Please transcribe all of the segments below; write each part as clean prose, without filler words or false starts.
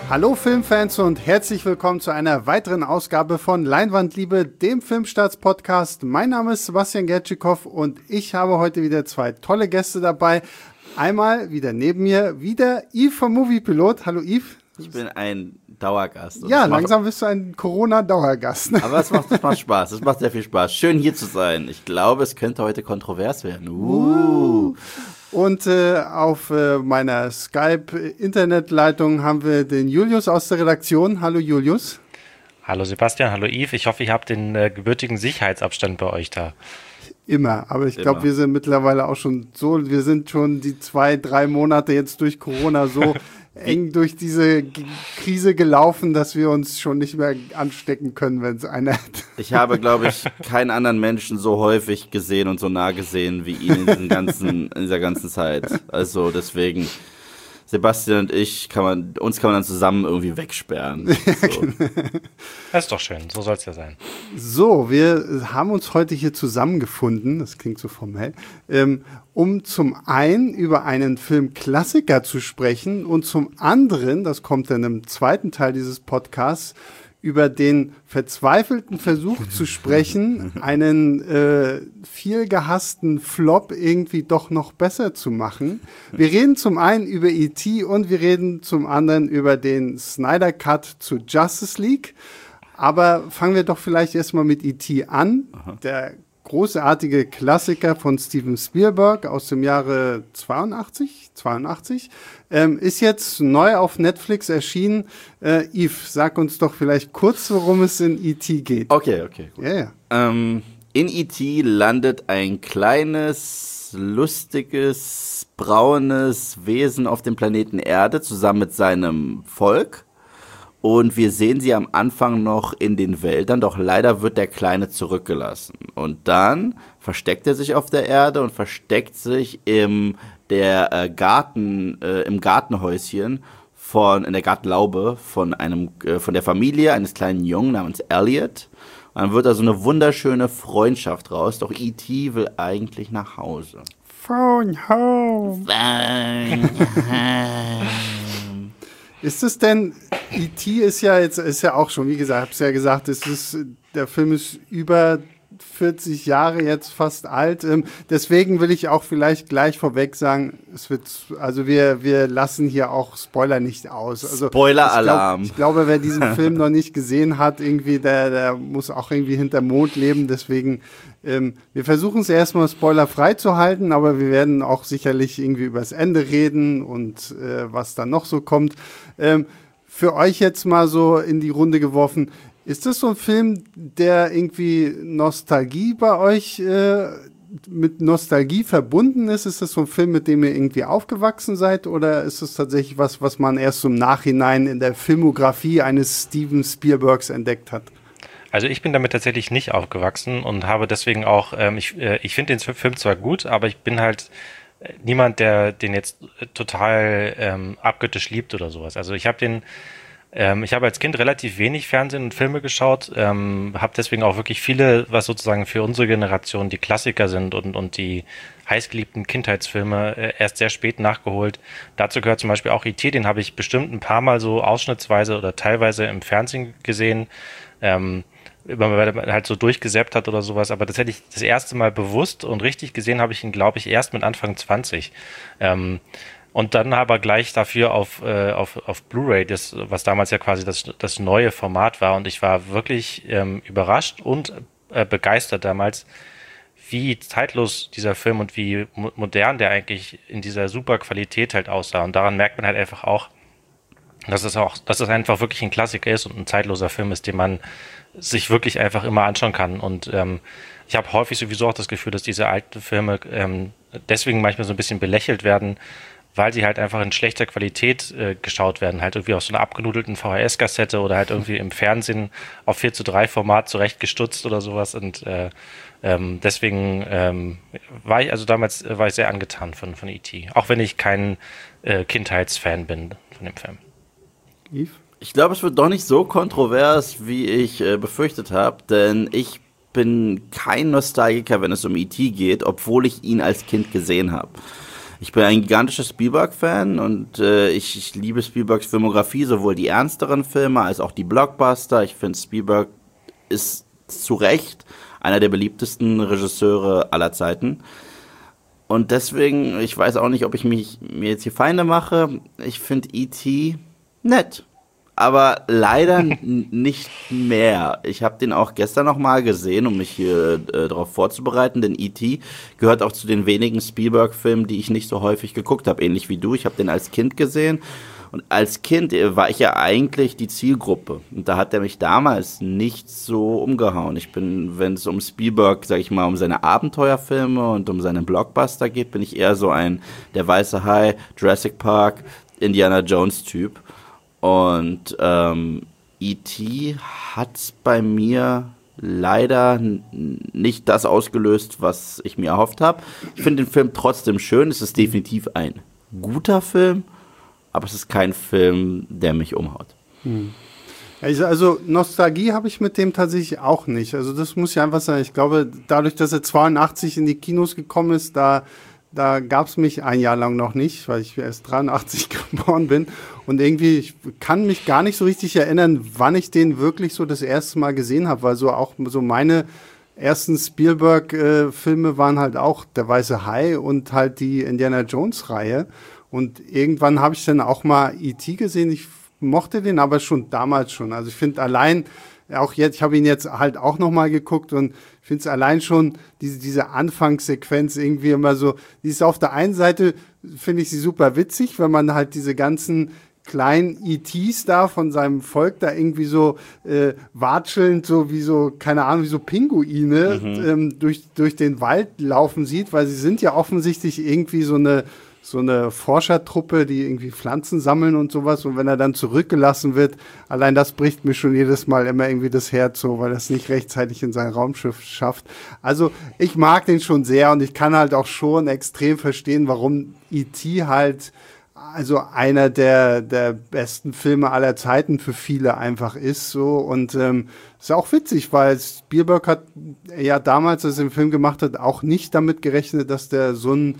Hallo Filmfans und herzlich willkommen zu einer weiteren Ausgabe von Leinwandliebe, dem Filmstarts-Podcast. Mein Name ist Sebastian Gertschikow und ich habe heute wieder zwei tolle Gäste dabei. Einmal wieder neben mir, wieder Yves vom Moviepilot. Hallo Yves. Ich bin ein Dauergast. Ja, langsam bist du ein Corona-Dauergast. Aber es macht Spaß, es macht sehr viel Spaß. Schön hier zu sein. Ich glaube, es könnte heute kontrovers werden. Und auf meiner Skype-Internetleitung haben wir den Julius aus der Redaktion. Hallo Julius. Hallo Sebastian, hallo Yves. Ich hoffe, ihr habt den gebürtigen Sicherheitsabstand bei euch da. Immer, aber ich glaube, wir sind mittlerweile auch schon so, wir sind schon die 2-3 Monate jetzt durch Corona so eng durch diese Krise gelaufen, dass wir uns schon nicht mehr anstecken können, wenn es einer hat. Ich habe, glaube ich, keinen anderen Menschen so häufig gesehen und so nah gesehen wie ihn in dieser ganzen Zeit. Also deswegen, Sebastian und ich, uns kann man dann zusammen irgendwie wegsperren. So. Das ist doch schön, so soll es ja sein. So, wir haben uns heute hier zusammengefunden, das klingt so formell, um zum einen über einen Filmklassiker zu sprechen und zum anderen, das kommt dann im zweiten Teil dieses Podcasts, über den verzweifelten Versuch zu sprechen, einen viel gehassten Flop irgendwie doch noch besser zu machen. Wir reden zum einen über E.T. und wir reden zum anderen über den Snyder Cut zu Justice League. Aber fangen wir doch vielleicht erstmal mit E.T. an. Aha. Der großartige Klassiker von Steven Spielberg aus dem Jahre 82, ist jetzt neu auf Netflix erschienen. Yves, sag uns doch vielleicht kurz, worum es in E.T. geht. Okay. Gut. Ja. In E.T. landet ein kleines, lustiges, braunes Wesen auf dem Planeten Erde zusammen mit seinem Volk. Und wir sehen sie am Anfang noch in den Wäldern, doch leider wird der Kleine zurückgelassen. Und dann versteckt er sich auf der Erde und versteckt sich im Gartenhäuschen in der Gartenlaube von der Familie eines kleinen Jungen namens Elliot. Und dann wird da so eine wunderschöne Freundschaft raus, doch E.T. will eigentlich nach Hause. Phone home. Ist es denn, E.T. ist ja auch schon, wie gesagt, der Film ist über 40 Jahre jetzt fast alt. Deswegen will ich auch vielleicht gleich vorweg sagen, wir lassen hier auch Spoiler nicht aus. Also, Spoiler-Alarm. Ich glaube, wer diesen Film noch nicht gesehen hat, irgendwie, der muss auch irgendwie hinterm Mond leben. Deswegen, wir versuchen es erstmal spoilerfrei zu halten, aber wir werden auch sicherlich irgendwie übers Ende reden und was dann noch so kommt. Für euch jetzt mal so in die Runde geworfen, ist das so ein Film, der irgendwie Nostalgie bei euch mit Nostalgie verbunden ist? Ist das so ein Film, mit dem ihr irgendwie aufgewachsen seid? Oder ist es tatsächlich was man erst so im Nachhinein in der Filmografie eines Steven Spielbergs entdeckt hat? Also ich bin damit tatsächlich nicht aufgewachsen und habe deswegen auch, ich finde den Film zwar gut, aber ich bin halt niemand, der den jetzt total abgöttisch liebt oder sowas. Also ich habe als Kind relativ wenig Fernsehen und Filme geschaut, habe deswegen auch wirklich viele, was sozusagen für unsere Generation die Klassiker sind und die heißgeliebten Kindheitsfilme erst sehr spät nachgeholt. Dazu gehört zum Beispiel auch E.T., den habe ich bestimmt ein paar Mal so ausschnittsweise oder teilweise im Fernsehen gesehen, weil man halt so durchgesäppt hat oder sowas, aber tatsächlich das erste Mal bewusst und richtig gesehen habe ich ihn, glaube ich, erst mit Anfang 20. Und dann aber gleich dafür auf Blu-ray, was damals ja quasi das neue Format war. Und ich war wirklich überrascht und begeistert damals, wie zeitlos dieser Film und wie modern der eigentlich in dieser super Qualität halt aussah. Und daran merkt man halt einfach auch, dass es einfach wirklich ein Klassiker ist und ein zeitloser Film ist, den man sich wirklich einfach immer anschauen kann. Und ich habe häufig sowieso auch das Gefühl, dass diese alten Filme deswegen manchmal so ein bisschen belächelt werden, weil sie halt einfach in schlechter Qualität geschaut werden, halt irgendwie auf so einer abgenudelten VHS-Kassette oder halt irgendwie im Fernsehen auf 4:3 Format zurechtgestutzt oder sowas. Und deswegen war ich sehr angetan von E.T., auch wenn ich kein Kindheitsfan bin von dem Film. Yves? Ich glaube, es wird doch nicht so kontrovers, wie ich befürchtet habe, denn ich bin kein Nostalgiker, wenn es um E.T. geht, obwohl ich ihn als Kind gesehen habe. Ich bin ein gigantischer Spielberg-Fan und ich liebe Spielbergs Filmografie, sowohl die ernsteren Filme als auch die Blockbuster. Ich finde, Spielberg ist zu Recht einer der beliebtesten Regisseure aller Zeiten. Und deswegen, ich weiß auch nicht, ob ich mir jetzt hier Feinde mache. Ich finde E.T. nett. Aber leider nicht mehr. Ich habe den auch gestern noch mal gesehen, um mich hier darauf vorzubereiten, denn E.T. gehört auch zu den wenigen Spielberg-Filmen, die ich nicht so häufig geguckt habe, ähnlich wie du. Ich habe den als Kind gesehen und als Kind war ich ja eigentlich die Zielgruppe und da hat er mich damals nicht so umgehauen. Ich bin, wenn es um Spielberg, sag ich mal, um seine Abenteuerfilme und um seinen Blockbuster geht, bin ich eher so ein Der Weiße Hai, Jurassic Park, Indiana Jones Typ. Und E.T. hat bei mir leider nicht das ausgelöst, was ich mir erhofft habe. Ich finde den Film trotzdem schön. Es ist definitiv ein guter Film, aber es ist kein Film, der mich umhaut. Also Nostalgie habe ich mit dem tatsächlich auch nicht. Also das muss ich einfach sagen. Ich glaube, dadurch, dass er 82 in die Kinos gekommen ist, da gab es mich ein Jahr lang noch nicht, weil ich erst 83 geboren bin. Und irgendwie, ich kann mich gar nicht so richtig erinnern, wann ich den wirklich so das erste Mal gesehen habe, weil so auch so meine ersten Spielberg-Filme waren halt auch Der Weiße Hai und halt die Indiana Jones-Reihe. Und irgendwann habe ich dann auch mal E.T. gesehen. Ich mochte den aber schon damals schon. Also ich finde allein, auch jetzt, ich habe ihn jetzt halt auch noch mal geguckt und finde es allein schon, diese Anfangssequenz irgendwie immer so, die ist auf der einen Seite, finde ich sie super witzig, wenn man halt diese ganzen kleinen E.T.s da von seinem Volk da irgendwie so watschelnd, so wie so, keine Ahnung, wie so Pinguine durch den Wald laufen sieht, weil sie sind ja offensichtlich irgendwie so eine Forschertruppe, die irgendwie Pflanzen sammeln und sowas. Und wenn er dann zurückgelassen wird, allein das bricht mir schon jedes Mal immer irgendwie das Herz so, weil er es nicht rechtzeitig in sein Raumschiff schafft. Also ich mag den schon sehr und ich kann halt auch schon extrem verstehen, warum E.T. halt also einer der besten Filme aller Zeiten für viele einfach ist so. Und ist auch witzig, weil Spielberg hat ja damals, als er den Film gemacht hat, auch nicht damit gerechnet, dass der so ein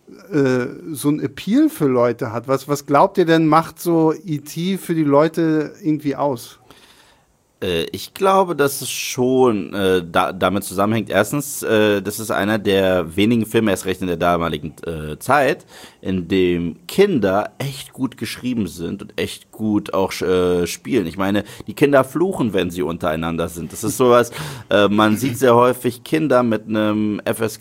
Appeal für Leute hat. Was glaubt ihr denn, macht so E.T. für die Leute irgendwie aus? Ich glaube, dass es schon damit zusammenhängt. Erstens, das ist einer der wenigen Filme, erst recht in der damaligen Zeit, in dem Kinder echt gut geschrieben sind und echt gut auch spielen. Ich meine, die Kinder fluchen, wenn sie untereinander sind. Das ist sowas, man sieht sehr häufig Kinder mit einem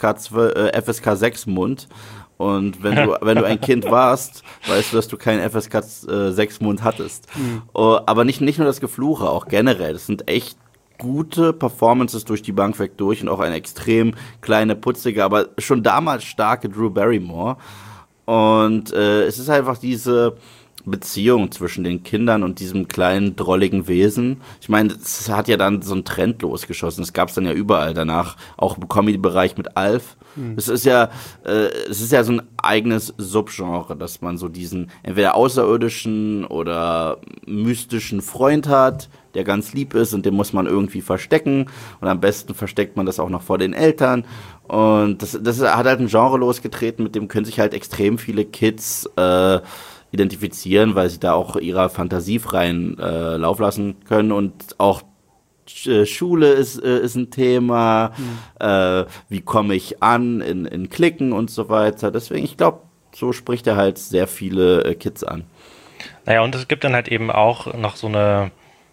FSK 6 Mund. Und wenn du ein Kind warst, weißt du, dass du keinen FSK 6 Mund hattest. Aber nicht nur das Gefluche, auch generell. Das sind echt gute Performances durch die Bank weg durch und auch eine extrem kleine, putzige, aber schon damals starke Drew Barrymore. Und es ist einfach diese Beziehung zwischen den Kindern und diesem kleinen, drolligen Wesen. Ich meine, es hat ja dann so einen Trend losgeschossen. Es gab es dann ja überall danach, auch im Comedy-Bereich mit Alf. Es ist ja so ein eigenes Subgenre, dass man so diesen entweder außerirdischen oder mystischen Freund hat, der ganz lieb ist und den muss man irgendwie verstecken. Und am besten versteckt man das auch noch vor den Eltern. Und das hat halt ein Genre losgetreten, mit dem können sich halt extrem viele Kids identifizieren, weil sie da auch ihrer Fantasie freien Lauf lassen können und auch Schule ist ein Thema, wie komme ich an in Cliquen und so weiter. Deswegen, ich glaube, so spricht er halt sehr viele Kids an. Naja, und es gibt dann halt eben auch noch so eine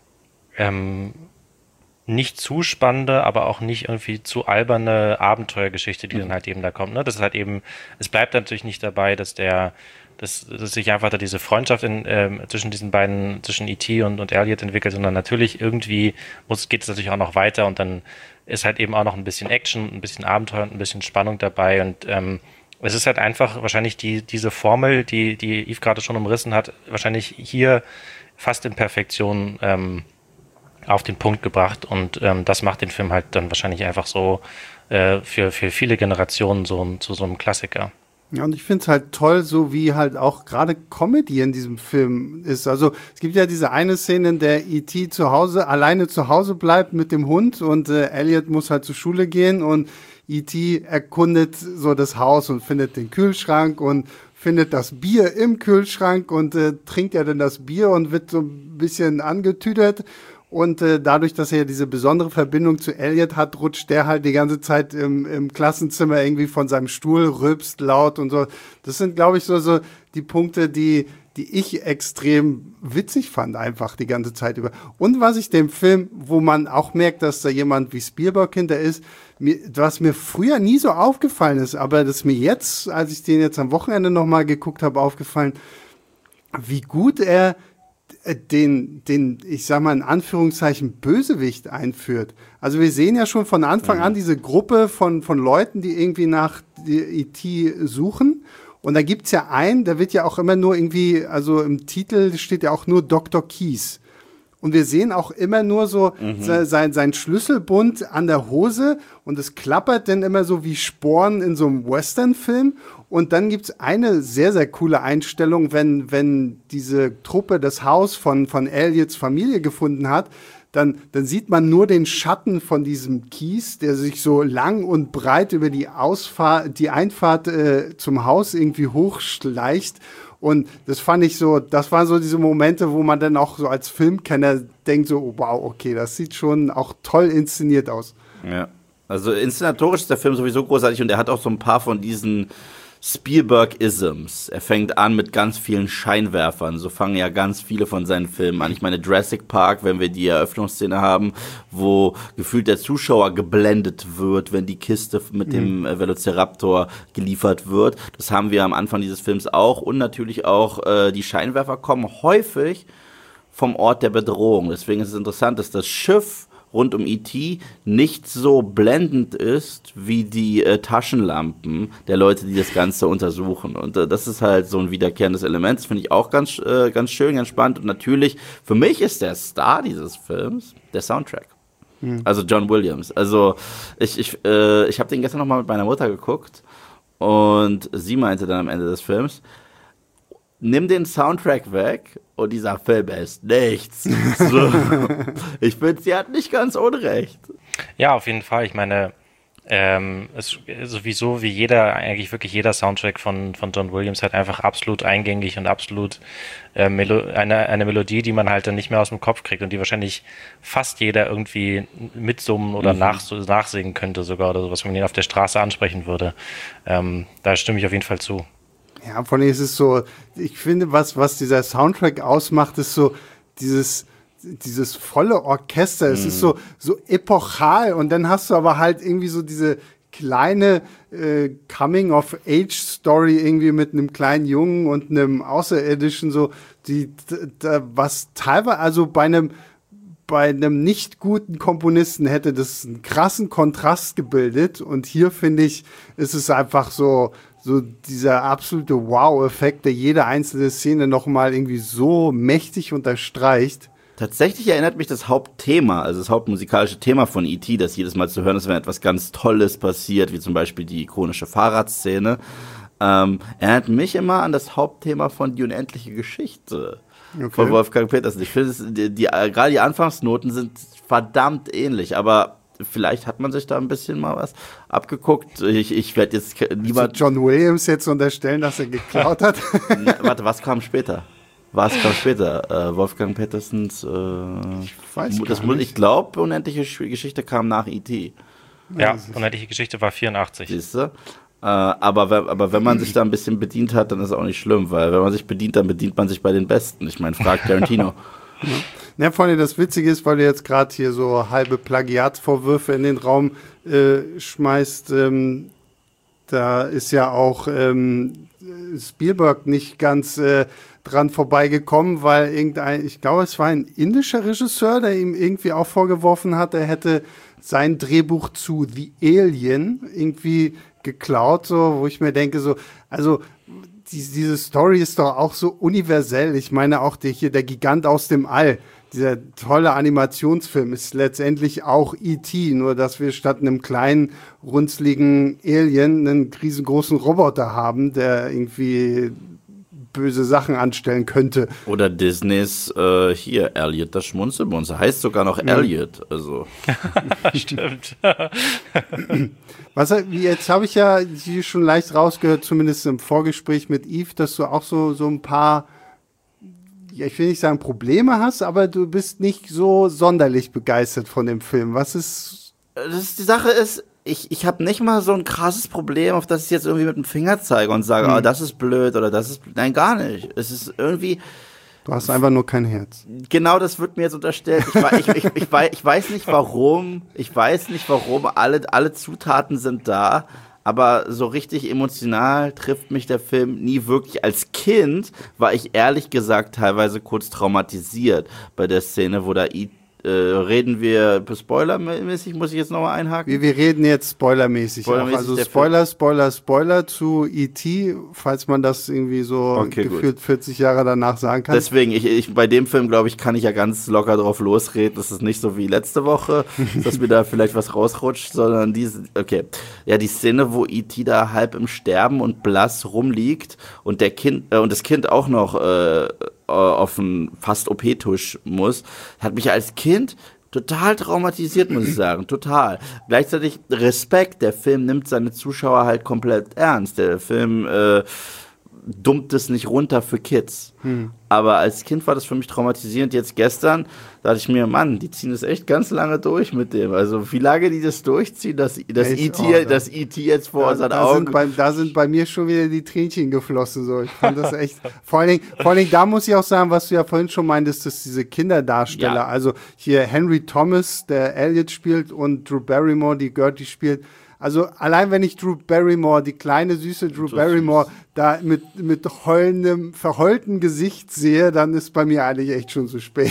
nicht zu spannende, aber auch nicht irgendwie zu alberne Abenteuergeschichte, die dann halt eben da kommt. Ne? Das ist halt eben, es bleibt natürlich nicht dabei, dass sich einfach da diese Freundschaft zwischen diesen beiden, zwischen E.T. und Elliot entwickelt, sondern natürlich irgendwie geht es natürlich auch noch weiter und dann ist halt eben auch noch ein bisschen Action, ein bisschen Abenteuer und ein bisschen Spannung dabei und es ist halt einfach wahrscheinlich diese Formel, die Yves gerade schon umrissen hat, wahrscheinlich hier fast in Perfektion auf den Punkt gebracht und das macht den Film halt dann wahrscheinlich einfach so für viele Generationen zu so einem Klassiker. Ja, und ich finde es halt toll, so wie halt auch gerade Comedy in diesem Film ist. Also es gibt ja diese eine Szene, in der E.T. alleine zu Hause bleibt mit dem Hund und Elliot muss halt zur Schule gehen und E.T. erkundet so das Haus und findet den Kühlschrank und findet das Bier im Kühlschrank und trinkt ja dann das Bier und wird so ein bisschen angetüdert. Und dadurch, dass er ja diese besondere Verbindung zu Elliot hat, rutscht der halt die ganze Zeit im Klassenzimmer irgendwie von seinem Stuhl, rülpst laut und so. Das sind, glaube ich, so die Punkte, die ich extrem witzig fand, einfach die ganze Zeit über. Und was ich dem Film, wo man auch merkt, dass da jemand wie Spielberg hinter ist, was mir früher nie so aufgefallen ist, aber das ist mir jetzt, als ich den jetzt am Wochenende nochmal geguckt habe, aufgefallen, wie gut er ich sag mal in Anführungszeichen, Bösewicht einführt. Also wir sehen ja schon von Anfang an diese Gruppe von Leuten, die irgendwie nach E.T. suchen. Und da gibt's ja einen, der wird ja auch immer nur irgendwie, also im Titel steht ja auch nur Dr. Keys. Und wir sehen auch immer nur so sein Schlüsselbund an der Hose und es klappert dann immer so wie Sporen in so einem Western-Film. Und dann gibt's eine sehr, sehr coole Einstellung, wenn diese Truppe das Haus von Elliots Familie gefunden hat, dann sieht man nur den Schatten von diesem Kies, der sich so lang und breit über die Einfahrt zum Haus irgendwie hochschleicht. Und das fand ich so, das waren so diese Momente, wo man dann auch so als Filmkenner denkt so, oh, wow, okay, das sieht schon auch toll inszeniert aus. Ja, also inszenatorisch ist der Film sowieso großartig und er hat auch so ein paar von diesen Spielberg-Isms. Er fängt an mit ganz vielen Scheinwerfern. So fangen ja ganz viele von seinen Filmen an. Ich meine, Jurassic Park, wenn wir die Eröffnungsszene haben, wo gefühlt der Zuschauer geblendet wird, wenn die Kiste mit dem Velociraptor geliefert wird. Das haben wir am Anfang dieses Films auch. Und natürlich auch die Scheinwerfer kommen häufig vom Ort der Bedrohung. Deswegen ist es interessant, dass das Schiff rund um E.T. nicht so blendend ist wie die Taschenlampen der Leute, die das Ganze untersuchen. Und das ist halt so ein wiederkehrendes Element. Das finde ich auch ganz schön, ganz spannend. Und natürlich, für mich ist der Star dieses Films der Soundtrack. Also John Williams. Also ich habe den gestern noch mal mit meiner Mutter geguckt und sie meinte dann am Ende des Films, nimm den Soundtrack weg und dieser Film ist nichts. So. Ich finde, sie hat nicht ganz unrecht. Ja, auf jeden Fall. Ich meine, es sowieso wie eigentlich wirklich jeder Soundtrack von John Williams halt einfach absolut eingängig und absolut eine Melodie, die man halt dann nicht mehr aus dem Kopf kriegt und die wahrscheinlich fast jeder irgendwie mitsummen oder nachsingen könnte sogar oder sowas, wenn man ihn auf der Straße ansprechen würde. Da stimme ich auf jeden Fall zu. Ja, von allem ist es so, ich finde, was dieser Soundtrack ausmacht, ist so dieses volle Orchester. Es ist so epochal und dann hast du aber halt irgendwie so diese kleine Coming-of-Age-Story irgendwie mit einem kleinen Jungen und einem Außerirdischen, so was teilweise, also bei einem nicht guten Komponisten hätte das einen krassen Kontrast gebildet und hier finde ich, ist es einfach so dieser absolute Wow-Effekt, der jede einzelne Szene nochmal irgendwie so mächtig unterstreicht. Tatsächlich erinnert mich das Hauptthema, also das hauptmusikalische Thema von E.T., das jedes Mal zu hören ist, wenn etwas ganz Tolles passiert, wie zum Beispiel die ikonische Fahrradszene, erinnert mich immer an das Hauptthema von Die unendliche Geschichte von Wolfgang Petersen. Ich finde, gerade die Anfangsnoten sind verdammt ähnlich, aber vielleicht hat man sich da ein bisschen mal was abgeguckt. Ich werde jetzt niemand... John Williams jetzt unterstellen, dass er geklaut hat? Warte, was kam später? Wolfgang Petersens... ich weiß gar nicht. Ich glaube, Unendliche Geschichte kam nach E.T. Ja, Unendliche Geschichte war 84. Siehst du? Aber wenn man sich da ein bisschen bedient hat, dann ist es auch nicht schlimm, weil wenn man sich bedient, dann bedient man sich bei den Besten. Ich meine, fragt Tarantino. Ja, vor allem das Witzige ist, weil du jetzt gerade hier so halbe Plagiatsvorwürfe in den Raum schmeißt, da ist ja auch Spielberg nicht ganz dran vorbeigekommen, weil ich glaube, es war ein indischer Regisseur, der ihm irgendwie auch vorgeworfen hat, er hätte sein Drehbuch zu The Alien irgendwie geklaut, so, wo ich mir denke, so, also diese Story ist doch auch so universell. Ich meine auch der Gigant aus dem All, dieser tolle Animationsfilm ist letztendlich auch E.T., nur dass wir statt einem kleinen, runzligen Alien einen riesengroßen Roboter haben, der irgendwie böse Sachen anstellen könnte. Oder Disneys, hier, Elliot, das Schmunzelmonster. Heißt sogar noch Elliot, also. Stimmt. Jetzt habe ich ja hier schon leicht rausgehört, zumindest im Vorgespräch mit Yves, dass du auch so ein paar, ja, ich will nicht sagen Probleme hast, aber du bist nicht so sonderlich begeistert von dem Film. Die Sache ist, ich habe nicht mal so ein krasses Problem, auf das ich jetzt irgendwie mit dem Finger zeige und sage, oh, das ist blöd oder das ist blöd. Nein, gar nicht. Es ist irgendwie... Du hast einfach nur kein Herz. Genau, das wird mir jetzt unterstellt. Ich weiß nicht warum. Ich weiß nicht warum. Alle Zutaten sind da. Aber so richtig emotional trifft mich der Film nie wirklich. Als Kind war ich ehrlich gesagt teilweise kurz traumatisiert bei der Szene, wo da reden wir spoilermäßig, muss ich jetzt nochmal einhaken? Wir reden jetzt spoilermäßig. Also Spoiler zu E.T., falls man das irgendwie so gefühlt 40 Jahre danach sagen kann. Deswegen, bei dem Film, glaube ich, kann ich ja ganz locker drauf losreden. Das ist nicht so wie letzte Woche, dass mir da vielleicht was rausrutscht, sondern die Szene, wo E.T. da halb im Sterben und blass rumliegt und das Kind auch noch auf einen fast OP-Tisch muss, hat mich als Kind total traumatisiert, muss ich sagen, total. Gleichzeitig Respekt, der Film nimmt seine Zuschauer halt komplett ernst. Der Film dummt es nicht runter für Kids. Aber als Kind war das für mich traumatisierend. Jetzt gestern dachte ich mir, Mann, die ziehen das echt ganz lange durch mit dem. Also wie lange die das durchziehen, dass E.T. jetzt vor unseren Augen... Da sind bei mir schon wieder die Tränchen geflossen. So. Ich fand das echt... vor allen Dingen, da muss ich auch sagen, was du ja vorhin schon meintest, dass diese Kinderdarsteller, also hier Henry Thomas, der Elliot spielt, und Drew Barrymore, die Gertie spielt. Also allein wenn ich Drew Barrymore, die kleine, süße Drew Barrymore, da mit heulendem, verheultem Gesicht sehe, dann ist bei mir eigentlich echt schon zu spät.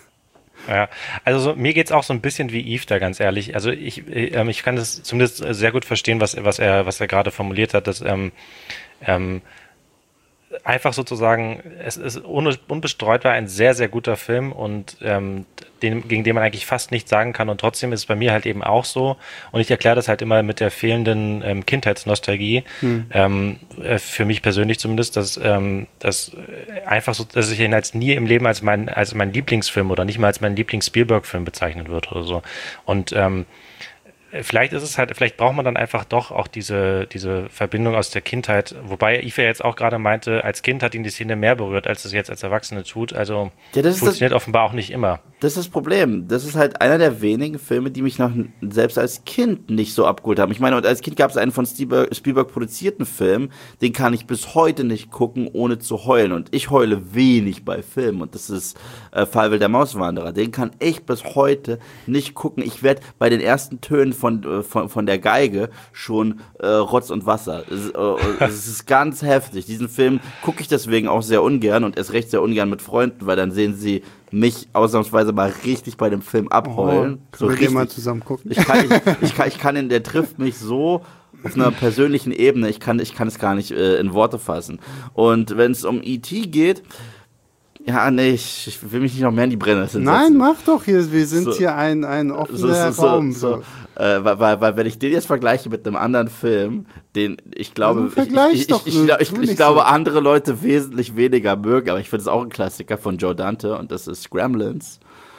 Ja, also mir geht's auch so ein bisschen wie Yves da, ganz ehrlich. Also ich kann das zumindest sehr gut verstehen, was er gerade formuliert hat, dass einfach sozusagen, es ist unbestreitbar ein sehr, sehr guter Film und gegen den man eigentlich fast nichts sagen kann, und trotzdem ist es bei mir halt eben auch so, und ich erkläre das halt immer mit der fehlenden Kindheitsnostalgie, für mich persönlich zumindest, dass einfach so, dass ich ihn als nie im Leben als mein Lieblingsfilm oder nicht mal als meinen Lieblings-Spielberg-Film bezeichnen würde oder so. Und vielleicht braucht man dann einfach doch auch diese Verbindung aus der Kindheit, wobei Yves ja jetzt auch gerade meinte, als Kind hat ihn die Szene mehr berührt, als es jetzt als Erwachsene tut, also das funktioniert offenbar auch nicht immer. Das ist das Problem. Das ist halt einer der wenigen Filme, die mich selbst als Kind nicht so abgeholt haben. Ich meine, als Kind gab es einen von Spielberg produzierten Film, den kann ich bis heute nicht gucken, ohne zu heulen, und ich heule wenig bei Filmen, und das ist Fallwill der Mauswanderer. Den kann ich bis heute nicht gucken. Ich werde bei den ersten Tönen von der Geige schon Rotz und Wasser. Es ist ganz heftig. Diesen Film gucke ich deswegen auch sehr ungern, und erst recht sehr ungern mit Freunden, weil dann sehen sie mich ausnahmsweise mal richtig bei dem Film abheulen. Können wir den mal zusammen gucken? Ich kann ihn, der trifft mich so auf einer persönlichen Ebene, ich kann es gar nicht in Worte fassen. Und wenn es um E.T. geht, ja, nee, ich will mich nicht noch mehr in die Brennnesseln setzen. Nein, mach doch hier, wir sind hier ein offener Raum. Weil wenn ich den jetzt vergleiche mit einem anderen Film, den ich glaube, ich glaube, andere Leute wesentlich weniger mögen, aber ich finde es auch ein Klassiker von Joe Dante, und das ist Gremlins.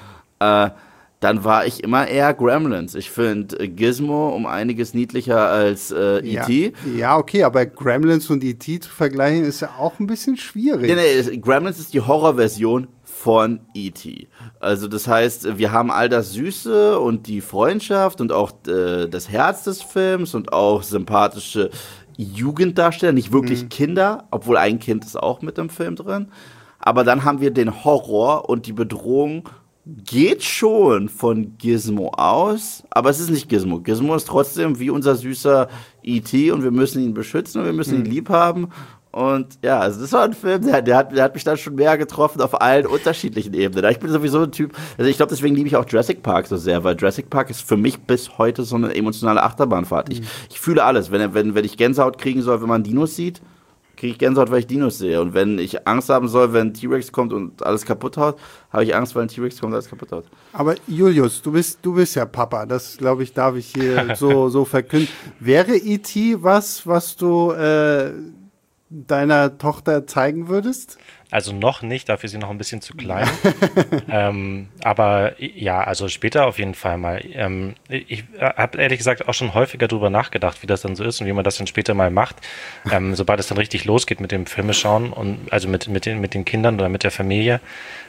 Dann war ich immer eher Gremlins. Ich finde Gizmo um einiges niedlicher als E.T. Ja, okay, aber Gremlins und E.T. zu vergleichen ist ja auch ein bisschen schwierig. Nee, Gremlins ist die Horrorversion von E.T. Also das heißt, wir haben all das Süße und die Freundschaft und auch das Herz des Films und auch sympathische Jugenddarsteller, nicht wirklich Kinder, obwohl ein Kind ist auch mit im Film drin. Aber dann haben wir den Horror, und die Bedrohung geht schon von Gizmo aus, aber es ist nicht Gizmo. Gizmo ist trotzdem wie unser süßer E.T. und wir müssen ihn beschützen und wir müssen ihn lieb haben. Und ja, also das war ein Film, der hat mich dann schon mehr getroffen auf allen unterschiedlichen Ebenen. Ich bin sowieso ein Typ, also ich glaube, deswegen liebe ich auch Jurassic Park so sehr, weil Jurassic Park ist für mich bis heute so eine emotionale Achterbahnfahrt. Ich fühle alles. Wenn ich Gänsehaut kriegen soll, wenn man Dinos sieht, kriege ich Gänsehaut, weil ich Dinos sehe. Und wenn ich Angst haben soll, wenn ein T-Rex kommt und alles kaputt haut, habe ich Angst, weil ein T-Rex kommt und alles kaputt haut. Aber Julius, du bist ja Papa. Das, glaube ich, darf ich hier so verkünden. Wäre E.T. was du deiner Tochter zeigen würdest? Also noch nicht, dafür ist sie noch ein bisschen zu klein. Aber ja, also später auf jeden Fall mal. Ich habe ehrlich gesagt auch schon häufiger drüber nachgedacht, wie das dann so ist und wie man das dann später mal macht. Sobald es dann richtig losgeht mit dem Filme schauen und also mit den Kindern oder mit der Familie.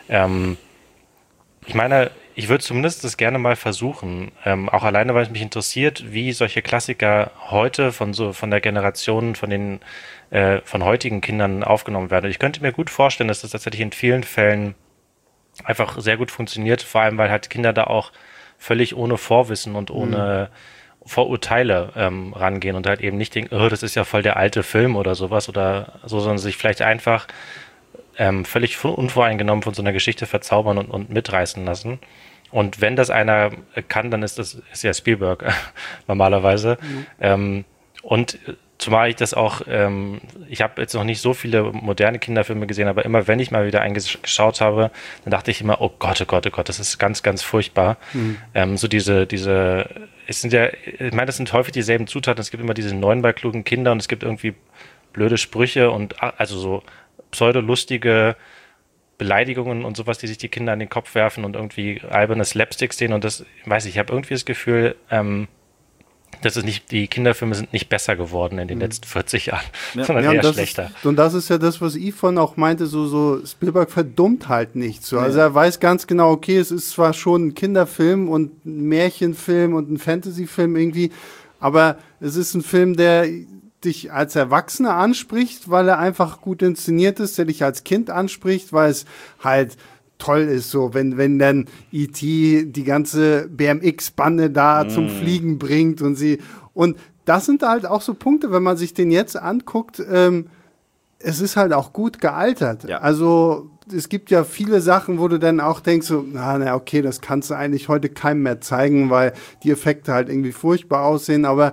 Ich meine, ich würde zumindest das gerne mal versuchen, auch alleine, weil es mich interessiert, wie solche Klassiker heute von der Generation, von heutigen Kindern aufgenommen werden. Ich könnte mir gut vorstellen, dass das tatsächlich in vielen Fällen einfach sehr gut funktioniert, vor allem, weil halt Kinder da auch völlig ohne Vorwissen und ohne Vorurteile rangehen und halt eben nicht denken, oh, das ist ja voll der alte Film oder sowas oder so, sondern sich vielleicht einfach völlig unvoreingenommen von so einer Geschichte verzaubern und mitreißen lassen. Und wenn das einer kann, dann ist ja Spielberg normalerweise. Und zumal ich das auch, ich habe jetzt noch nicht so viele moderne Kinderfilme gesehen, aber immer wenn ich mal wieder geschaut habe, dann dachte ich immer, oh Gott, das ist ganz, ganz furchtbar. So es sind ja, ich meine, das sind häufig dieselben Zutaten, es gibt immer diese neunball-klugen Kinder und es gibt irgendwie blöde Sprüche und also so pseudolustige Beleidigungen und sowas, die sich die Kinder an den Kopf werfen und irgendwie alberne Slapstick-Szenen und das, ich habe irgendwie das Gefühl, die Kinderfilme sind nicht besser geworden in den letzten 40 Jahren, sondern eher schlechter. Und das ist ja das, was Yvonne auch meinte, so Spielberg verdummt halt nicht so. Also er weiß ganz genau, okay, es ist zwar schon ein Kinderfilm und ein Märchenfilm und ein Fantasyfilm irgendwie, aber es ist ein Film, der dich als Erwachsener anspricht, weil er einfach gut inszeniert ist, der dich als Kind anspricht, weil es halt toll ist, so wenn dann E.T. die ganze BMX-Bande da zum Fliegen bringt und das sind halt auch so Punkte, wenn man sich den jetzt anguckt, es ist halt auch gut gealtert. Ja. Also es gibt ja viele Sachen, wo du dann auch denkst, so, okay, das kannst du eigentlich heute keinem mehr zeigen, weil die Effekte halt irgendwie furchtbar aussehen, aber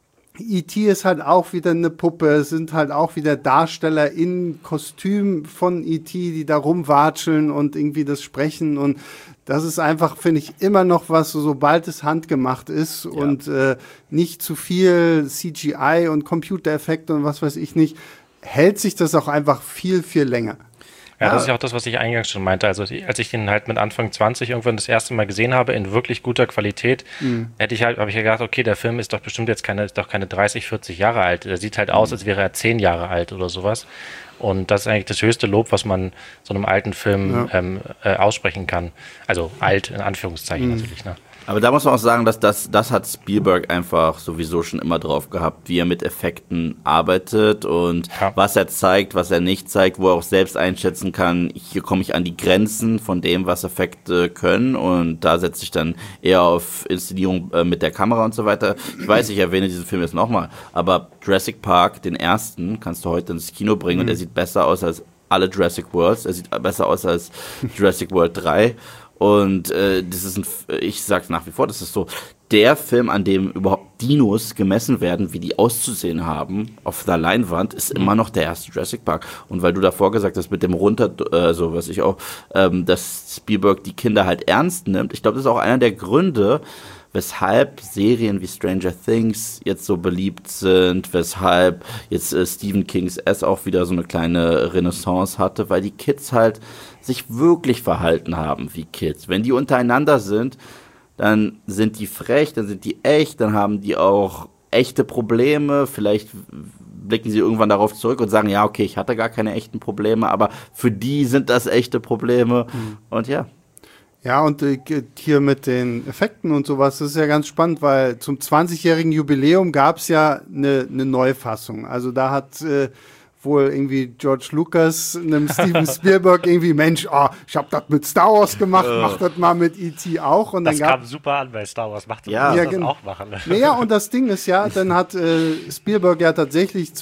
E.T. ist halt auch wieder eine Puppe, es sind halt auch wieder Darsteller in Kostüm von E.T., die da rumwatscheln und irgendwie das sprechen und das ist einfach, finde ich, immer noch was, sobald es handgemacht ist und nicht zu viel CGI und Computereffekte und was weiß ich nicht, hält sich das auch einfach viel, viel länger. Ja, das ist ja auch das, was ich eingangs schon meinte. Also als ich den halt mit Anfang 20 irgendwann das erste Mal gesehen habe, in wirklich guter Qualität, habe ich ja gedacht, okay, der Film ist doch bestimmt jetzt keine 30, 40 Jahre alt. Der sieht halt aus, als wäre er 10 Jahre alt oder sowas. Und das ist eigentlich das höchste Lob, was man so einem alten Film aussprechen kann. Also alt, in Anführungszeichen natürlich, ne? Aber da muss man auch sagen, dass das hat Spielberg einfach sowieso schon immer drauf gehabt, wie er mit Effekten arbeitet und was er zeigt, was er nicht zeigt, wo er auch selbst einschätzen kann, hier komme ich an die Grenzen von dem, was Effekte können und da setze ich dann eher auf Inszenierung mit der Kamera und so weiter. Ich weiß, ich erwähne diesen Film jetzt nochmal, aber Jurassic Park, den ersten, kannst du heute ins Kino bringen und er sieht besser aus als alle Jurassic Worlds, er sieht besser aus als Jurassic World 3. Und das ist ich sag's nach wie vor, das ist so der Film, an dem überhaupt Dinos gemessen werden, wie die auszusehen haben auf der Leinwand, ist immer noch der erste Jurassic Park. Und weil du davor gesagt hast, mit dem so was ich auch, dass Spielberg die Kinder halt ernst nimmt, ich glaube, das ist auch einer der Gründe, weshalb Serien wie Stranger Things jetzt so beliebt sind, weshalb jetzt Stephen Kings S auch wieder so eine kleine Renaissance hatte, weil die Kids halt sich wirklich verhalten haben wie Kids. Wenn die untereinander sind, dann sind die frech, dann sind die echt, dann haben die auch echte Probleme, vielleicht blicken sie irgendwann darauf zurück und sagen, ja, okay, ich hatte gar keine echten Probleme, aber für die sind das echte Probleme und ja. Ja, und hier mit den Effekten und sowas, das ist ja ganz spannend, weil zum 20-jährigen Jubiläum gab es ja eine Neufassung. Also da hat wohl irgendwie George Lucas einem Steven Spielberg irgendwie, Mensch, ich hab das mit Star Wars gemacht, mach das mal mit E.T. auch. Und das dann kam super an bei Star Wars, macht das auch machen. Naja, und das Ding ist ja, dann hat Spielberg ja tatsächlich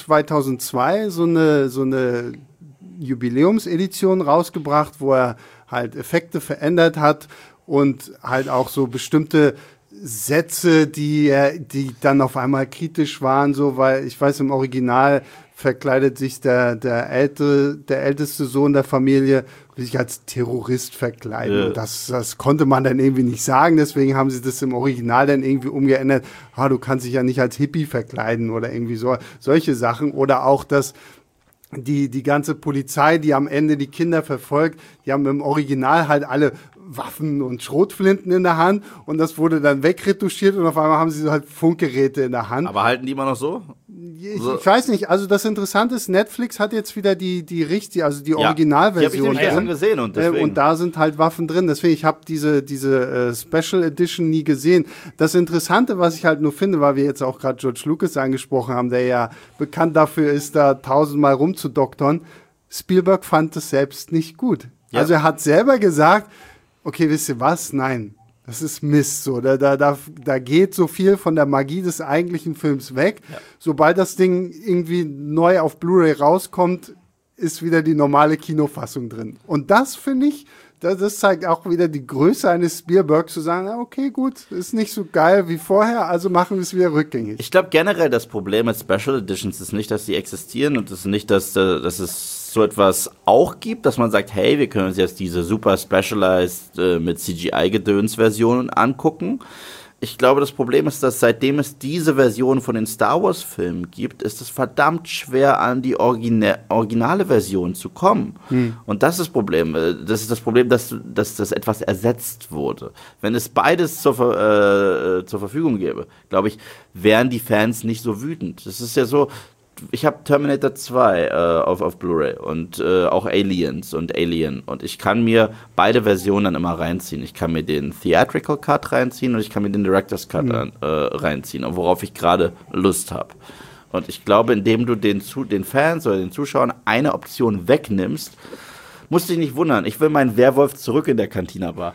2002 so eine Jubiläumsedition rausgebracht, wo er halt Effekte verändert hat und halt auch so bestimmte Sätze, die dann auf einmal kritisch waren, so, weil ich weiß, im Original verkleidet sich der älteste Sohn der Familie sich als Terrorist verkleiden. Ja. Und das konnte man dann irgendwie nicht sagen, deswegen haben sie das im Original dann irgendwie umgeändert. Du kannst dich ja nicht als Hippie verkleiden oder irgendwie solche Sachen. Oder auch, dass die ganze Polizei, die am Ende die Kinder verfolgt, die haben im Original halt alle Waffen und Schrotflinten in der Hand und das wurde dann wegretuschiert und auf einmal haben sie so halt Funkgeräte in der Hand. Aber halten die immer noch so? Ich weiß nicht, also das Interessante ist, Netflix hat jetzt wieder die richtige, also die Originalversion die habe ich schon gesehen und deswegen. Und da sind halt Waffen drin, deswegen, ich habe diese Special Edition nie gesehen. Das Interessante, was ich halt nur finde, weil wir jetzt auch gerade George Lucas angesprochen haben, der ja bekannt dafür ist, da 1000-mal rumzudoktern, Spielberg fand es selbst nicht gut. Ja. Also er hat selber gesagt, okay, wisst ihr was? Nein, das ist Mist. So, da geht so viel von der Magie des eigentlichen Films weg. Ja. Sobald das Ding irgendwie neu auf Blu-ray rauskommt, ist wieder die normale Kinofassung drin. Und das finde ich, das zeigt auch wieder die Größe eines Spielberg, zu sagen, okay, gut, ist nicht so geil wie vorher, also machen wir es wieder rückgängig. Ich glaube generell, das Problem mit Special Editions ist nicht, dass sie existieren und es ist nicht, dass es so etwas auch gibt, dass man sagt, hey, wir können uns jetzt diese super Specialized mit CGI-Gedöns-Versionen angucken. Ich glaube, das Problem ist, dass seitdem es diese Version von den Star Wars-Filmen gibt, ist es verdammt schwer, an die originale Version zu kommen. Und das ist das Problem. Das ist das Problem, dass das etwas ersetzt wurde. Wenn es beides zur Verfügung gäbe, glaube ich, wären die Fans nicht so wütend. Das ist ja so, ich habe Terminator 2 auf Blu-ray und auch Aliens und Alien und ich kann mir beide Versionen dann immer reinziehen. Ich kann mir den Theatrical Cut reinziehen und ich kann mir den Director's Cut reinziehen, worauf ich gerade Lust habe. Und ich glaube, indem du den Fans oder den Zuschauern eine Option wegnimmst, musst du dich nicht wundern. Ich will meinen Werwolf zurück in der Cantina-Bar.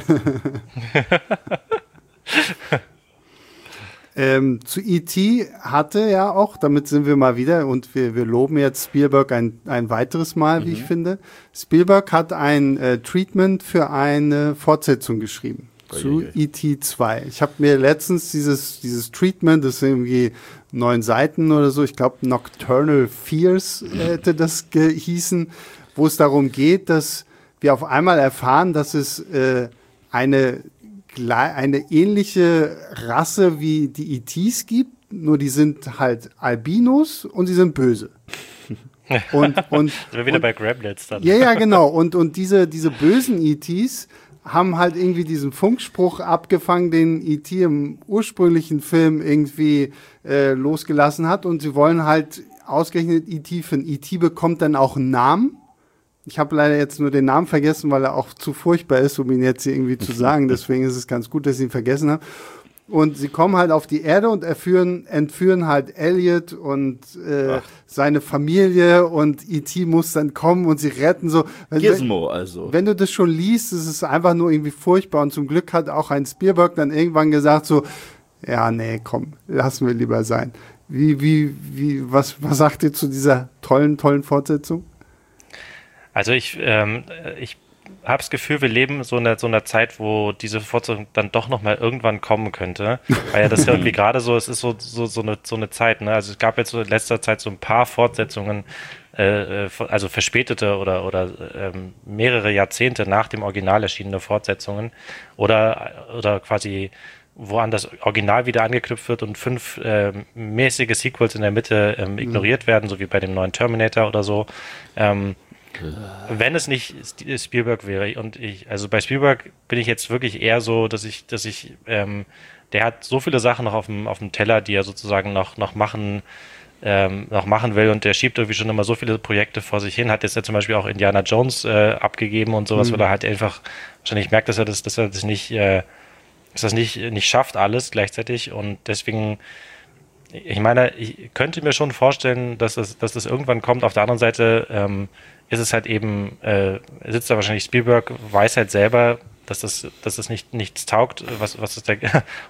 Zu E.T. hatte ja auch, damit sind wir mal wieder, und wir loben jetzt Spielberg ein weiteres Mal, wie ich finde. Spielberg hat ein Treatment für eine Fortsetzung geschrieben. Zu E.T. 2. Ich habe mir letztens dieses Treatment, das ist irgendwie 9 Seiten oder so, ich glaube Nocturnal Fears hätte das gehießen, wo es darum geht, dass wir auf einmal erfahren, dass es eine ähnliche Rasse wie die E.T.s gibt, nur die sind halt Albinos und sie sind böse. Und sind wir wieder bei Gremlins dann. Ja, genau. Und diese bösen E.T.s haben halt irgendwie diesen Funkspruch abgefangen, den E.T. im ursprünglichen Film irgendwie losgelassen hat. Und sie wollen halt ausgerechnet E.T. finden. E.T. bekommt dann auch einen Namen. Ich habe leider jetzt nur den Namen vergessen, weil er auch zu furchtbar ist, um ihn jetzt hier irgendwie zu sagen. Deswegen ist es ganz gut, dass ich ihn vergessen habe. Und sie kommen halt auf die Erde und entführen halt Elliot und seine Familie und E.T. muss dann kommen und sie retten so. Gizmo also. Wenn du das schon liest, ist es einfach nur irgendwie furchtbar. Und zum Glück hat auch ein Spielberg dann irgendwann gesagt so, ja, nee, komm, lassen wir lieber sein. Was sagt ihr zu dieser tollen Fortsetzung? Also ich habe das Gefühl, wir leben so in einer Zeit, wo diese Fortsetzung dann doch noch mal irgendwann kommen könnte, weil ja das irgendwie gerade so, es ist so eine Zeit, ne? Also es gab jetzt so in letzter Zeit so ein paar Fortsetzungen, also verspätete oder mehrere Jahrzehnte nach dem Original erschienene Fortsetzungen oder quasi wo an das Original wieder angeknüpft wird und 5 mäßige Sequels in der Mitte ignoriert werden, so wie bei dem neuen Terminator oder so. Wenn es nicht Spielberg wäre und also bei Spielberg bin ich jetzt wirklich eher so, dass ich der hat so viele Sachen noch auf dem Teller, die er sozusagen noch machen will und der schiebt irgendwie schon immer so viele Projekte vor sich hin, hat jetzt ja zum Beispiel auch Indiana Jones abgegeben und sowas, weil er halt einfach wahrscheinlich merkt, dass er das nicht schafft alles gleichzeitig und deswegen ich meine, ich könnte mir schon vorstellen, dass das irgendwann kommt. Auf der anderen Seite ist es halt eben, sitzt da wahrscheinlich Spielberg, weiß halt selber, dass das nichts taugt, was ist der